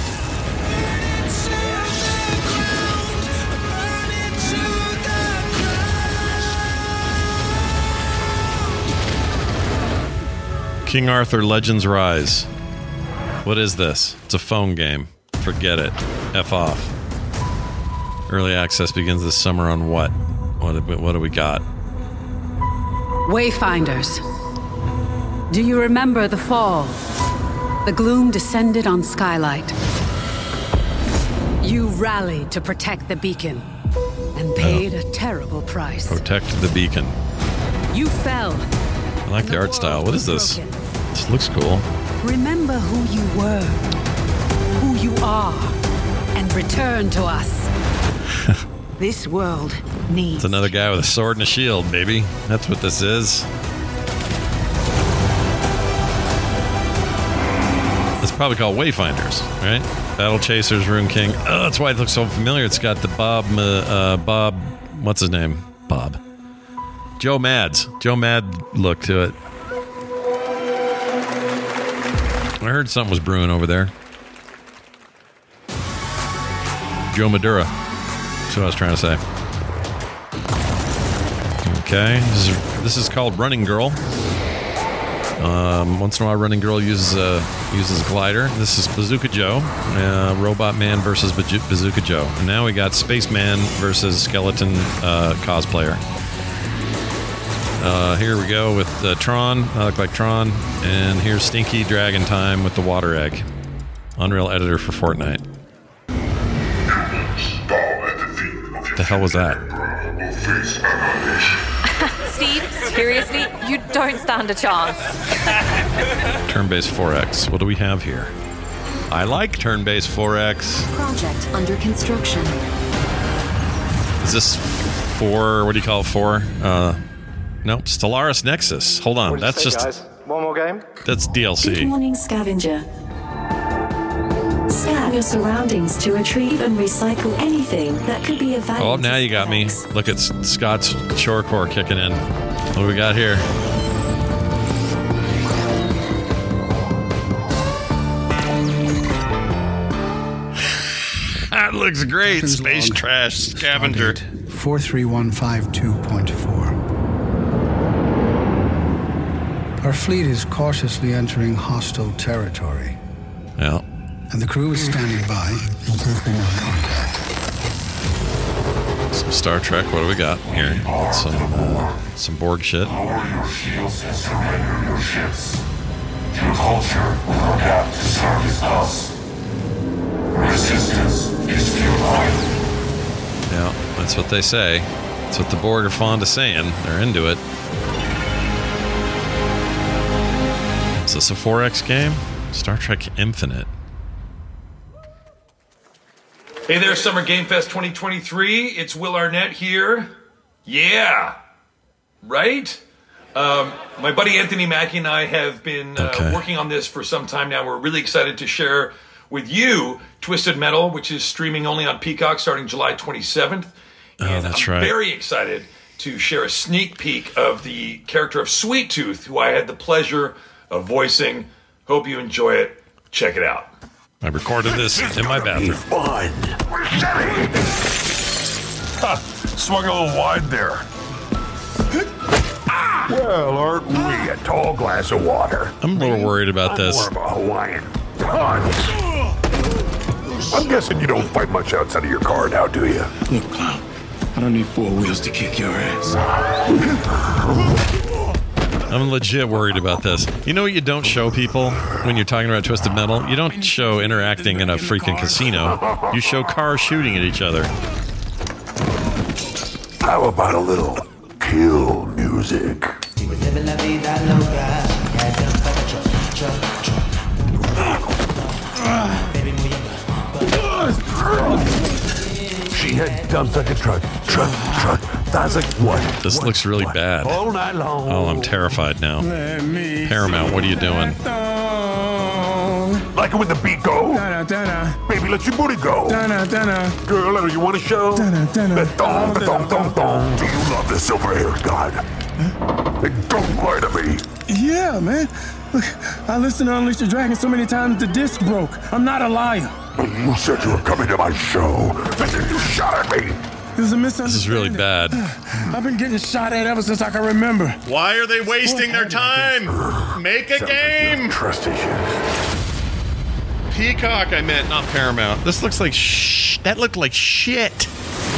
King Arthur Legends Rise. What is this? It's a phone game. Forget it. F off. Early access begins this summer on what? What, what do we got? Wayfinders. Do you remember the fall? The gloom descended on Skylight. You rallied to protect the beacon and paid a terrible price. Protect the beacon. You fell. I like the art style. What is this? This looks cool. Remember who you were, who you are, and return to us. This world needs. It's another guy with a sword and a shield, baby. That's what this is. It's probably called Wayfinders, right? Battle Chasers, Rune King. Oh, that's why it looks so familiar. It's got the Bob, uh, uh, Bob, what's his name? Bob. Joe Mads. Joe Mad look to it. I heard something was brewing over there. Joe Madura. That's what I was trying to say. Okay. This is, this is called Running Girl. Um, once in a while, Running Girl uses a, uses a glider. This is Bazooka Joe. Uh, Robot Man versus Baju- Bazooka Joe. And now we got Spaceman versus Skeleton uh, cosplayer. Uh, here we go with uh, Tron. I look like Tron. And here's Stinky Dragon Time with the water egg. Unreal Editor for Fortnite. The hell was that? Steve, seriously, you don't stand a chance. Turn-based four X. What do we have here? I like turn-based four X. Project under construction. Is this four? What do you call it? Four? Uh, nope. Stellaris Nexus. Hold on. That's say, just. guys? One more game? That's D L C. Good morning, scavenger. Scan your surroundings to retrieve and recycle anything that could be of value. Oh, now you got me. Look at Scott's Shorecore kicking in. What do we got here? That looks great. Weapons Space log. trash scavenger. four three one five two point four. Our fleet is cautiously entering hostile territory. Yeah. And the crew is standing by in case they want contact. Some Star Trek. What do we got here? Got some uh, some Borg shit. Lower your shields and surrender your ships. Your culture will adapt to service us. Resistance is futile. Yeah, that's what they say. That's what the Borg are fond of saying. They're into it. Is this a four X game? Star Trek Infinite. Hey there, Summer Game Fest twenty twenty-three. It's Will Arnett here. Yeah. Right? Um, my buddy Anthony Mackie and I have been uh, Okay. working on this for some time now. We're really excited to share with you Twisted Metal, which is streaming only on Peacock starting July twenty-seventh. Oh, And that's I'm right. very excited to share a sneak peek of the character of Sweet Tooth, who I had the pleasure of voicing. Hope you enjoy it. Check it out. I recorded this in my bathroom. Fun. Ha, swung a little wide there. Well, aren't we a tall glass of water? I'm a little worried about I'm this. more of a Hawaiian punch. I'm guessing you don't fight much outside of your car now, do you? Look, Clown, I don't need four wheels to kick your ass. I'm legit worried about this. You know what you don't show people when you're talking about Twisted Metal? You don't show interacting in a freaking casino. You show cars shooting at each other. How about a little kill music? She had dumps like a truck, truck, truck. That's like what? This looks really bad. All night long. Oh, I'm terrified now. Paramount, what are you doing? Like it when the beat go? Baby, let your booty go. Girl, do you want to show? The thong, the thong, thong, thong. Do you love the silver-haired god? Then don't lie to me. Yeah, man. Look, I listened to Unleash the Dragon so many times the disc broke. I'm not a liar. You said you were coming to my show, and then you shot at me. There's a This is really misunderstanding. bad. I've been getting shot at ever since I can remember. Why are they wasting their time? Make a game! Trust issues. Peacock, I meant, not Paramount. This looks like sh. That looked like shit.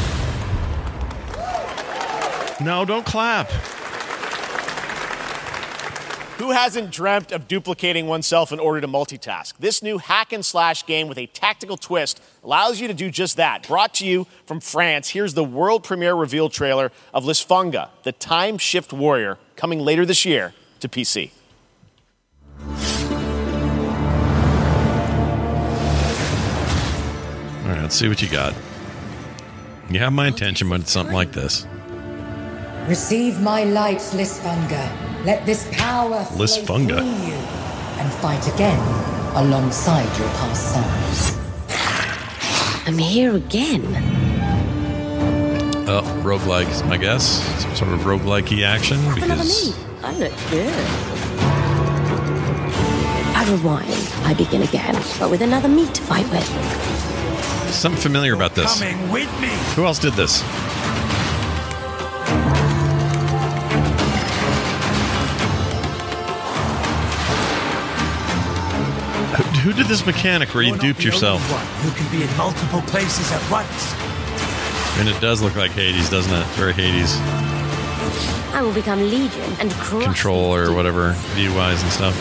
No, don't clap. Who hasn't dreamt of duplicating oneself in order to multitask? This new hack and slash game with a tactical twist allows you to do just that. Brought to you from France, here's the world premiere reveal trailer of Lisfunga, the Time Shift Warrior, coming later this year to P C. All right, let's see what you got. You have my attention, but it's something like this. Receive my light, Lisfunga. Let this power flow Lisfunga. through you and fight again alongside your past selves. I'm here again. Oh, roguelike is my guess. Some sort of roguelike-y action. That's another Because me. I look good. I rewind. I begin again, but with another me to fight with. something familiar about this. Coming with me. Who else did this? Who did this mechanic where you duped yourself? Who can be in multiple places at once? And it does look like Hades, doesn't it? Very Hades. I will become Legion and crush. Control or whatever, view-wise and stuff.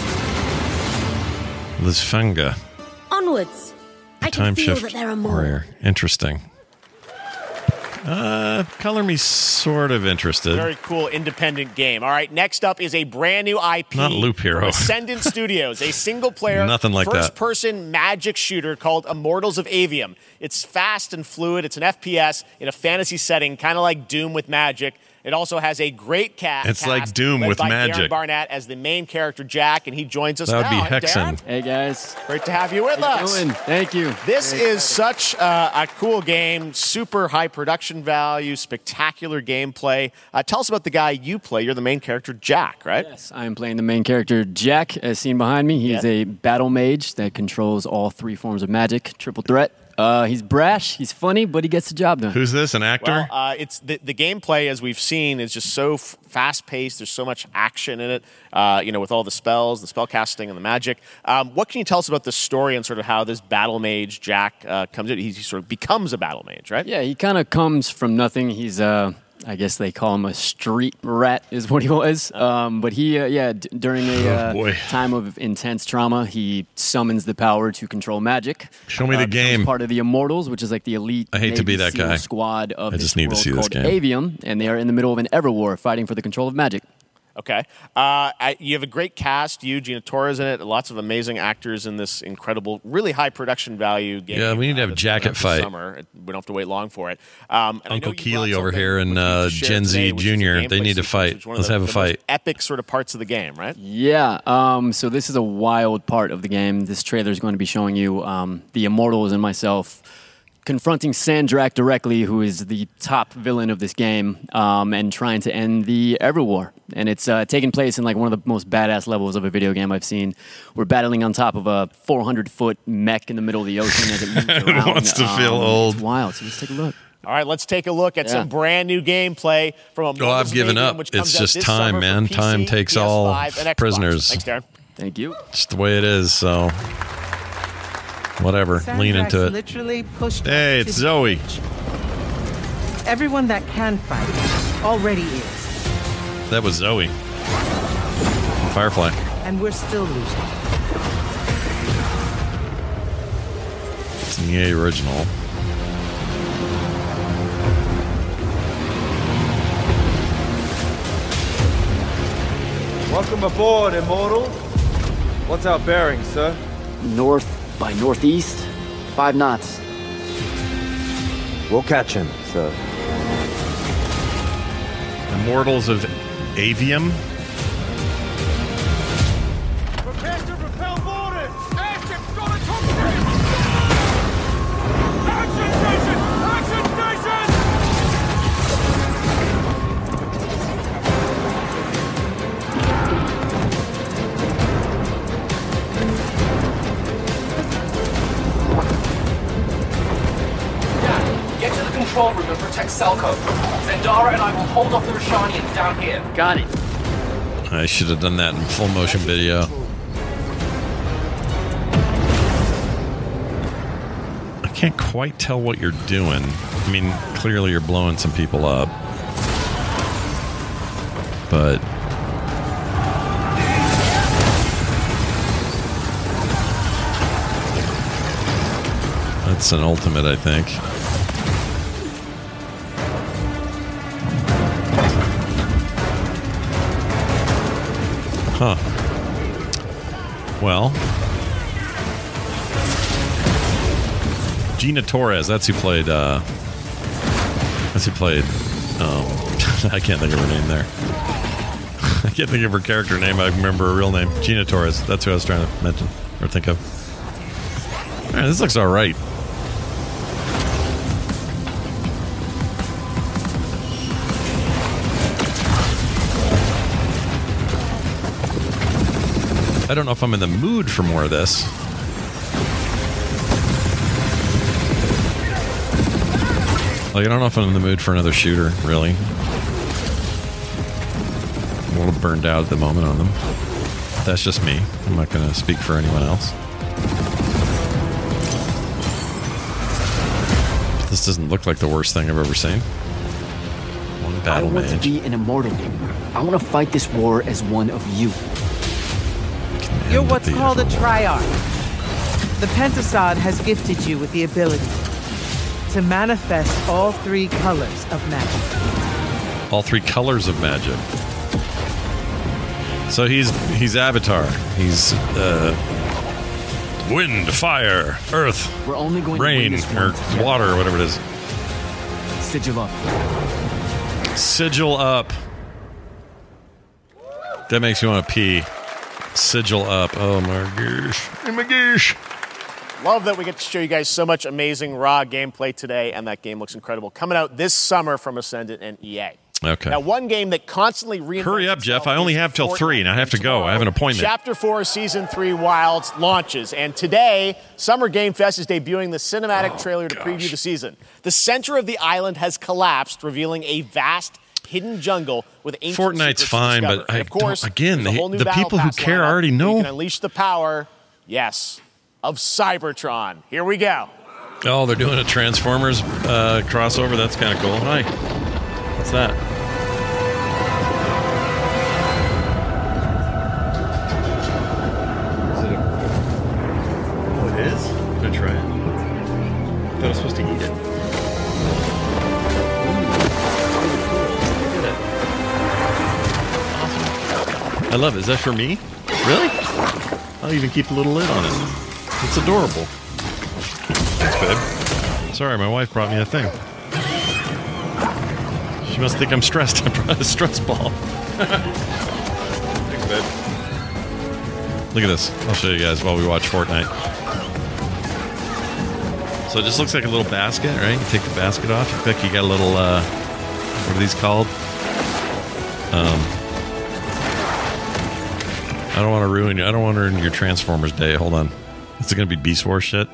Lisfunga. Onwards. I can Time feel shift that there are more. warrior. Interesting. Uh, color me sort of interested. Very cool independent game. All right, next up is a brand new I P. Not Loop Hero. from Ascendant Studios, a single-player, Nothing like that. first-person magic shooter called Immortals of Avium. It's fast and fluid. It's an F P S in a fantasy setting, kind of like Doom with magic. It also has a great ca- cast. It's like Doom led with by magic. Darren Barnett as the main character, Jack, and he joins us That would now. be Hey, Hexen. Darren. Hey guys, great to have you with How you us. doing? Thank you. This Very is such uh, a cool game, super high production value, spectacular gameplay. Uh, tell us about the guy you play. You're the main character, Jack, right? Yes, I am playing the main character, Jack, as seen behind me. He is Yeah. a battle mage that controls all three forms of magic, triple threat. Uh, he's brash, he's funny, but he gets the job done. Who's this, an actor? Well, uh, it's the, the gameplay, as we've seen, is just so f- fast-paced. There's so much action in it, uh, you know, with all the spells, the spell casting, and the magic. Um, what can you tell us about the story and sort of how this battle mage, Jack, uh, comes in? He, he sort of becomes a battle mage, right? Yeah, he kind of comes from nothing. He's, uh, I guess they call him a street rat is what he was. Um, but he, uh, yeah, d- during a uh, oh, time of intense trauma, he summons the power to control magic. Show me uh, the game. Part of the Immortals, which is like the elite I hate Navy to be that SEAL guy. squad of I this just need to world see this called game. Avium, and they are in the middle of an ever war fighting for the control of magic. Okay. Uh, I, you have a great cast. You, Gina Torres in it. Lots of amazing actors in this incredible, really high production value game. Yeah, we need to have uh, a jacket this fight. Summer. We don't have to wait long for it. Um, and I Uncle know you Keely brought over something here and with you uh, to share Gen Z today, which is the Junior. gameplay They need to sequence, fight. which is one of Let's the- have a the most fight. Epic sort of parts of the game, right? Yeah, um, so this is a wild part of the game. This trailer is going to be showing you um, the Immortals and myself confronting Sandrak directly, who is the top villain of this game, um, and trying to end the Everwar. And it's uh, taking place in like one of the most badass levels of a video game I've seen. We're battling on top of a four hundred foot mech in the middle of the ocean as it moves It around. wants to feel Um, old. It's wild, so let's take a look. All right, let's take a look at Yeah. some brand new gameplay from a Oh, I've given up. It's just time, man. Time takes all prisoners. Thanks, Darren. Thank you. Just the way it is, so whatever. Lean into it. Literally pushed Hey, us it's to Zoe. the edge. Everyone that can fight already is, That was Zoe. Firefly. and we're still losing. It's an E A original. Welcome aboard, Immortal. What's our bearing, sir? North by northeast, five knots. We'll catch him, sir. Immortals of Avium. Prepare to repel boarders! Airship's got a top Action station! Action station! Get to the control room and protect Selko. Zendara and I will hold off the Rashanians down here. Got it. I should have done that in full motion video. I can't quite tell what you're doing. I mean, clearly you're blowing some people up. But that's an ultimate, I think. Huh. Well, Gina Torres. That's who played. Uh, that's who played. Um, I can't think of her name there. I can't think of her character name. I remember her real name. Gina Torres. That's who I was trying to mention or think of. All right, this looks all right. I don't know if I'm in the mood for more of this. Like, I don't know if I'm in the mood for another shooter, really. I'm a little burned out at the moment on them. That's just me. I'm not going to speak for anyone else. But this doesn't look like the worst thing I've ever seen. One I battle want mage. to be an immortal. I want to fight this war as one of you. You're what's called a triarch. The Pentasod has gifted you with the ability to manifest all three colors of magic. All three colors of magic. So he's he's Avatar. He's uh, wind, fire, earth, We're only going rain, to win this or one together. water, or whatever it is. Sigil up. Sigil up. That makes me want to pee. Sigil up. Oh my gosh. Oh my gosh. Love that we get to show you guys so much amazing raw gameplay today, and that game looks incredible. Coming out this summer from Ascendant and E A. Okay. Now, one game that constantly reinvents Hurry up, Jeff. I only have till three, and I have to go. I have an appointment. Chapter four, Season three Wilds launches. And today, Summer Game Fest is debuting the cinematic Oh, trailer to gosh. preview the season. The center of the island has collapsed, revealing a vast hidden jungle with ancient Fortnite's secrets to fine, discover. but I And of course, don't, again, there's a the, whole new the Battle people who Pass care lineup already where you know. can unleash the power, yes, of Cybertron. Here we go. Oh, they're doing a Transformers uh, crossover. That's kind of cool. Hi. What's that? Is it a... Oh, it is? I'm going to try it. I thought I was supposed to eat it. Awesome. I love it. Is that for me? Really? I'll even keep a little lid on it. It's adorable. Thanks, babe. Sorry, my wife brought me a thing. She must think I'm stressed. I brought a stress ball. Thanks, babe. Look at this. I'll show you guys while we watch Fortnite. So it just looks like a little basket, right? You take the basket off. You think you got a little, uh, what are these called? Um, I don't want to ruin you. I don't want to ruin your Transformers day. Hold on. Is it going to be Beast Wars shit?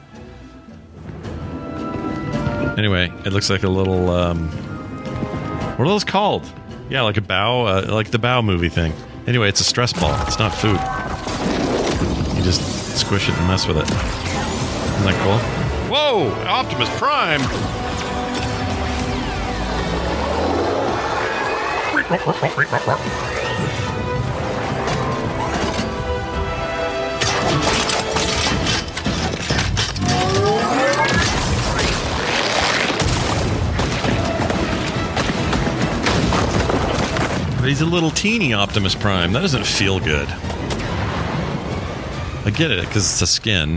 Anyway, it looks like a little, um, what are those called? Yeah, like a bow, uh, like the Bow movie thing. Anyway, it's a stress ball. It's not food. You just squish it and mess with it. Isn't that cool? Whoa! Optimus Prime! He's a little teeny Optimus Prime. That doesn't feel good. I get it, because it's a skin.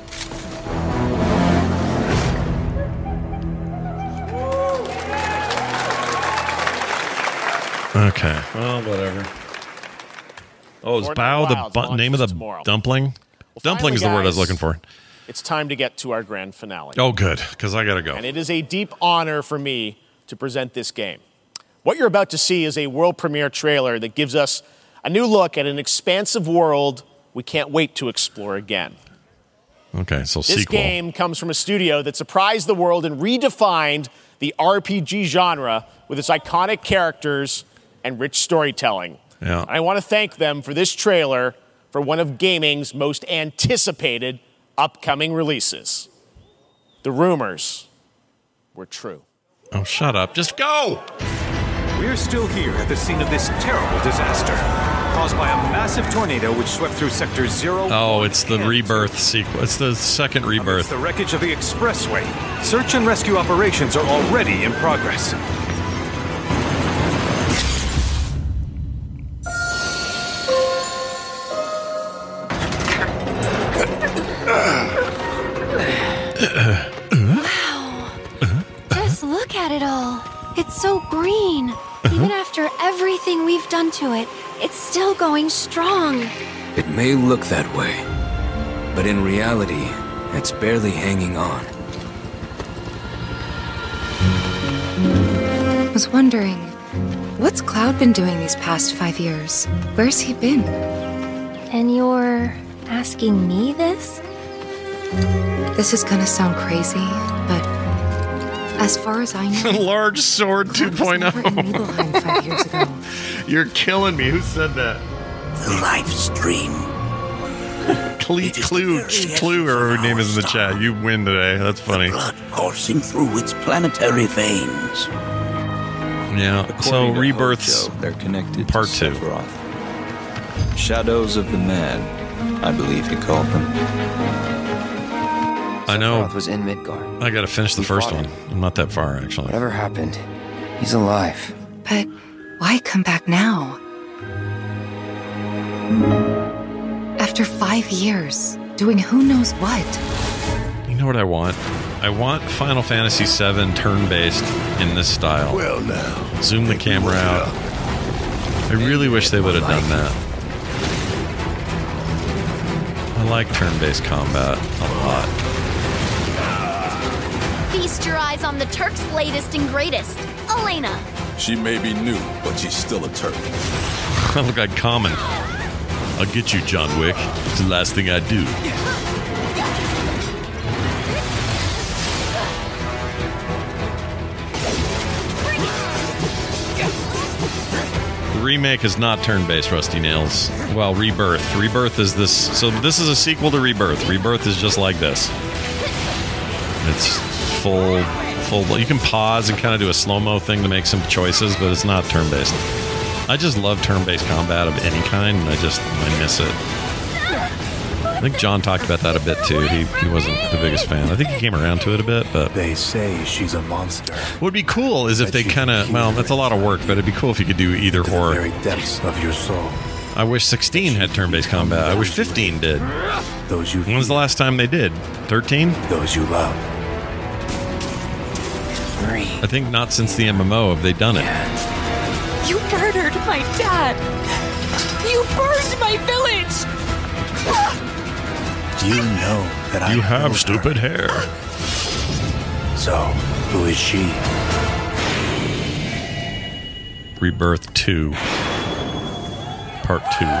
Okay. Well, whatever. Oh, is Fortnite Bao the Wilds bu- name of the launches tomorrow. dumpling? Dumpling finally, is the word I was guys, looking for. It's time to get to our grand finale. Oh, good, because I gotta go. And it is a deep honor for me to present this game. What you're about to see is a world premiere trailer that gives us a new look at an expansive world we can't wait to explore again. Okay, so This sequel. game comes from a studio that surprised the world and redefined the R P G genre with its iconic characters and rich storytelling. Yeah. I want to thank them for this trailer for one of gaming's most anticipated upcoming releases. The rumors were true. Oh, shut up. Just go! We're still here at the scene of this terrible disaster, caused by a massive tornado which swept through sectors zero. Oh, it's the rebirth sequel. It's the second It's rebirth. the wreckage of the expressway. Search and rescue operations are already in progress. Wow. Just look at it all. It's so green. Even after everything we've done to it, it's still going strong. It may look that way, but in reality, it's barely hanging on. I was wondering, what's Cloud been doing these past five years? Where's he been? And you're asking me this? This is gonna sound crazy, but as far as I know, Large Sword two point oh. five years ago. You're killing me. Who said that? The live stream. Cle- Clue, Clue, or her name is in the chat. You win today. That's funny. Blood coursing through its planetary veins. Yeah. So According to rebirths. Hojo, they're connected part to two. Sephiroth. Shadows of the Mad, I believe he called them. I know. Sephiroth was in Midgard. I got to finish the He first fought one. I'm not that far, actually. Whatever happened, he's alive. But why come back now? After five years, doing who knows what? You know what I want? I want Final Fantasy seven turn-based in this style. Well, now. Zoom the camera out. I really wish they would have done that. I like turn-based combat a lot. Feast your eyes on the Turk's latest and greatest, Elena. She may be new, but she's still a turtle. I look like Common. I'll get you, John Wick. It's the last thing I do. The remake is not turn-based, Rusty Nails. Well, Rebirth. Rebirth is this... So this is a sequel to Rebirth. Rebirth is just like this. It's full... full. You can pause and kind of do a slow-mo thing to make some choices, but it's not turn-based. I just love turn-based combat of any kind, and I just... I miss it. I think John talked about that a bit, too. He, he wasn't the biggest fan. I think he came around to it a bit, but... They say she's a monster. What would be cool is if they kind of... Well, that's a lot of work, but it'd be cool if you could do either to or. The very depths of your soul. I wish sixteen had turn-based combat. I wish fifteen did. Those you when was the last time they did? thirteen? Those you love. I think not since the M M O have they done it. You murdered my dad. You burned my village. You know that I You have know stupid her. hair. So, who is she? Rebirth two. Part two.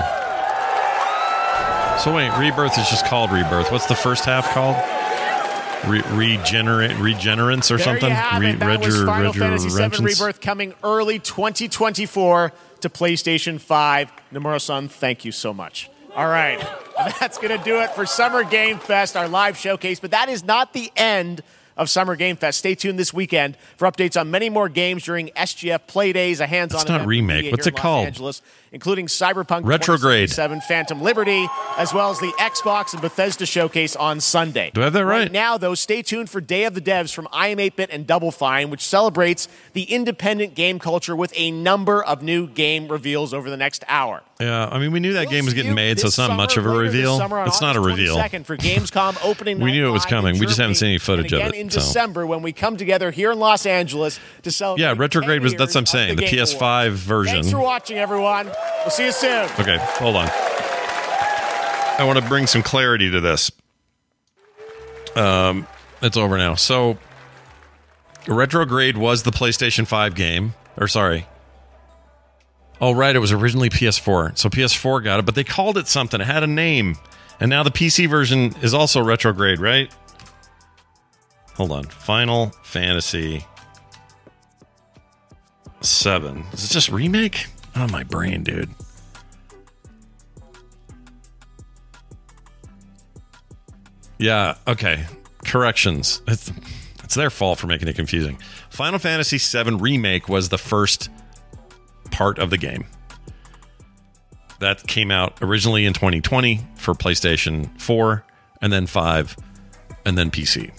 So wait, Rebirth is just called Rebirth. What's the first half called? Re- regenerate, regenerance or there something? You have Re- it. That was Reger- Final Fantasy seven Regenerations? Rebirth coming early twenty twenty-four to PlayStation five. Nomura-san, thank you so much. All right, that's going to do it for Summer Game Fest, our live showcase. But that is not the end of Summer Game Fest. Stay tuned this weekend for updates on many more games during S G F Play Days, a hands-on It's not event remake. here What's in it Los called? Angeles, including Cyberpunk Retrograde. twenty seventy-seven, Phantom Liberty, as well as the Xbox and Bethesda showcase on Sunday. Do I have that right? Right now, though, stay tuned for Day of the Devs from I am eight bit and Double Fine, which celebrates the independent game culture with a number of new game reveals over the next hour. Yeah, I mean, we knew that game was getting made, so This it's not much of a summer, later this reveal. summer on It's not a August reveal. twenty-second for Gamescom opening We night knew it was live in coming. We just haven't Germany, seen any footage and of again it, in so. December when we come together here in Los Angeles to celebrate. Yeah, Retrograde was, ten that's what I'm years saying, of the Game P S five Awards. version. Thanks for watching, everyone. We'll see you soon. Okay, hold on. I want to bring some clarity to this. Um, it's over now. So, Retrograde was the PlayStation five game. Or, sorry. Oh, right, it was originally P S four. So P S four got it, but they called it something. It had a name. And now the P C version is also Retrograde, right? Hold on. Final Fantasy seven. Is it just remake? Oh, my brain, dude. Yeah, okay. Corrections. It's, it's their fault for making it confusing. Final Fantasy seven Remake was the first part of the game. That came out originally in twenty twenty for PlayStation four, and then five, and then P C.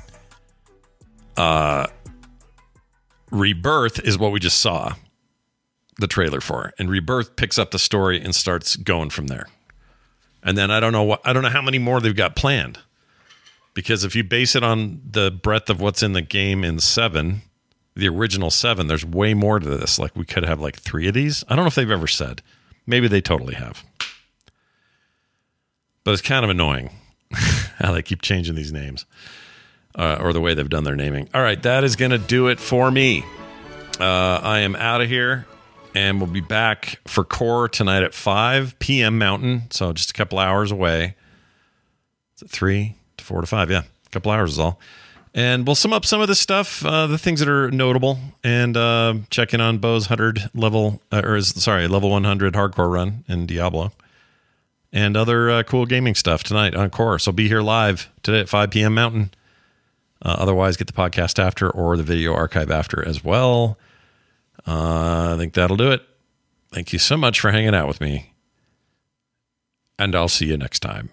Uh, Rebirth is what we just saw the trailer for, and Rebirth picks up the story and starts going from there. And then I don't know what I don't know how many more they've got planned. Because if you base it on the breadth of what's in the game in seven, the original seven, there's way more to this. Like, we could have like three of these. I don't know if they've ever said. Maybe they totally have. But it's kind of annoying how they keep changing these names. Uh, or the way they've done their naming. All right, that is going to do it for me. Uh, I am out of here. And we'll be back for Core tonight at five p.m. Mountain. So just a couple hours away. Is it three? Four to five, yeah. A couple hours is all. And we'll sum up some of this stuff, uh, the things that are notable, and uh, check in on Bo's one hundred level, uh, or is, sorry, level one hundred hardcore run in Diablo. And other uh, cool gaming stuff tonight on Core. So be here live today at five p.m. Mountain. Uh, otherwise, get the podcast after or the video archive after as well. Uh, I think that'll do it. Thank you so much for hanging out with me. And I'll see you next time.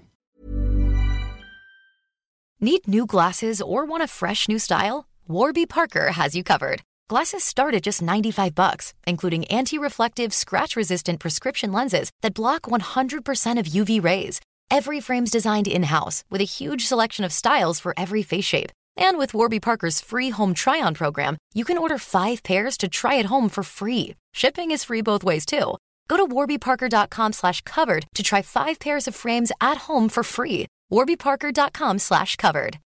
Need new glasses or want a fresh new style? Warby Parker has you covered. Glasses start at just ninety-five bucks, including anti-reflective, scratch-resistant prescription lenses that block one hundred percent of U V rays. Every frame's designed in-house with a huge selection of styles for every face shape. And with Warby Parker's free home try-on program, you can order five pairs to try at home for free. Shipping is free both ways, too. Go to warbyparker.com slash covered to try five pairs of frames at home for free. warbyparker.com slash covered.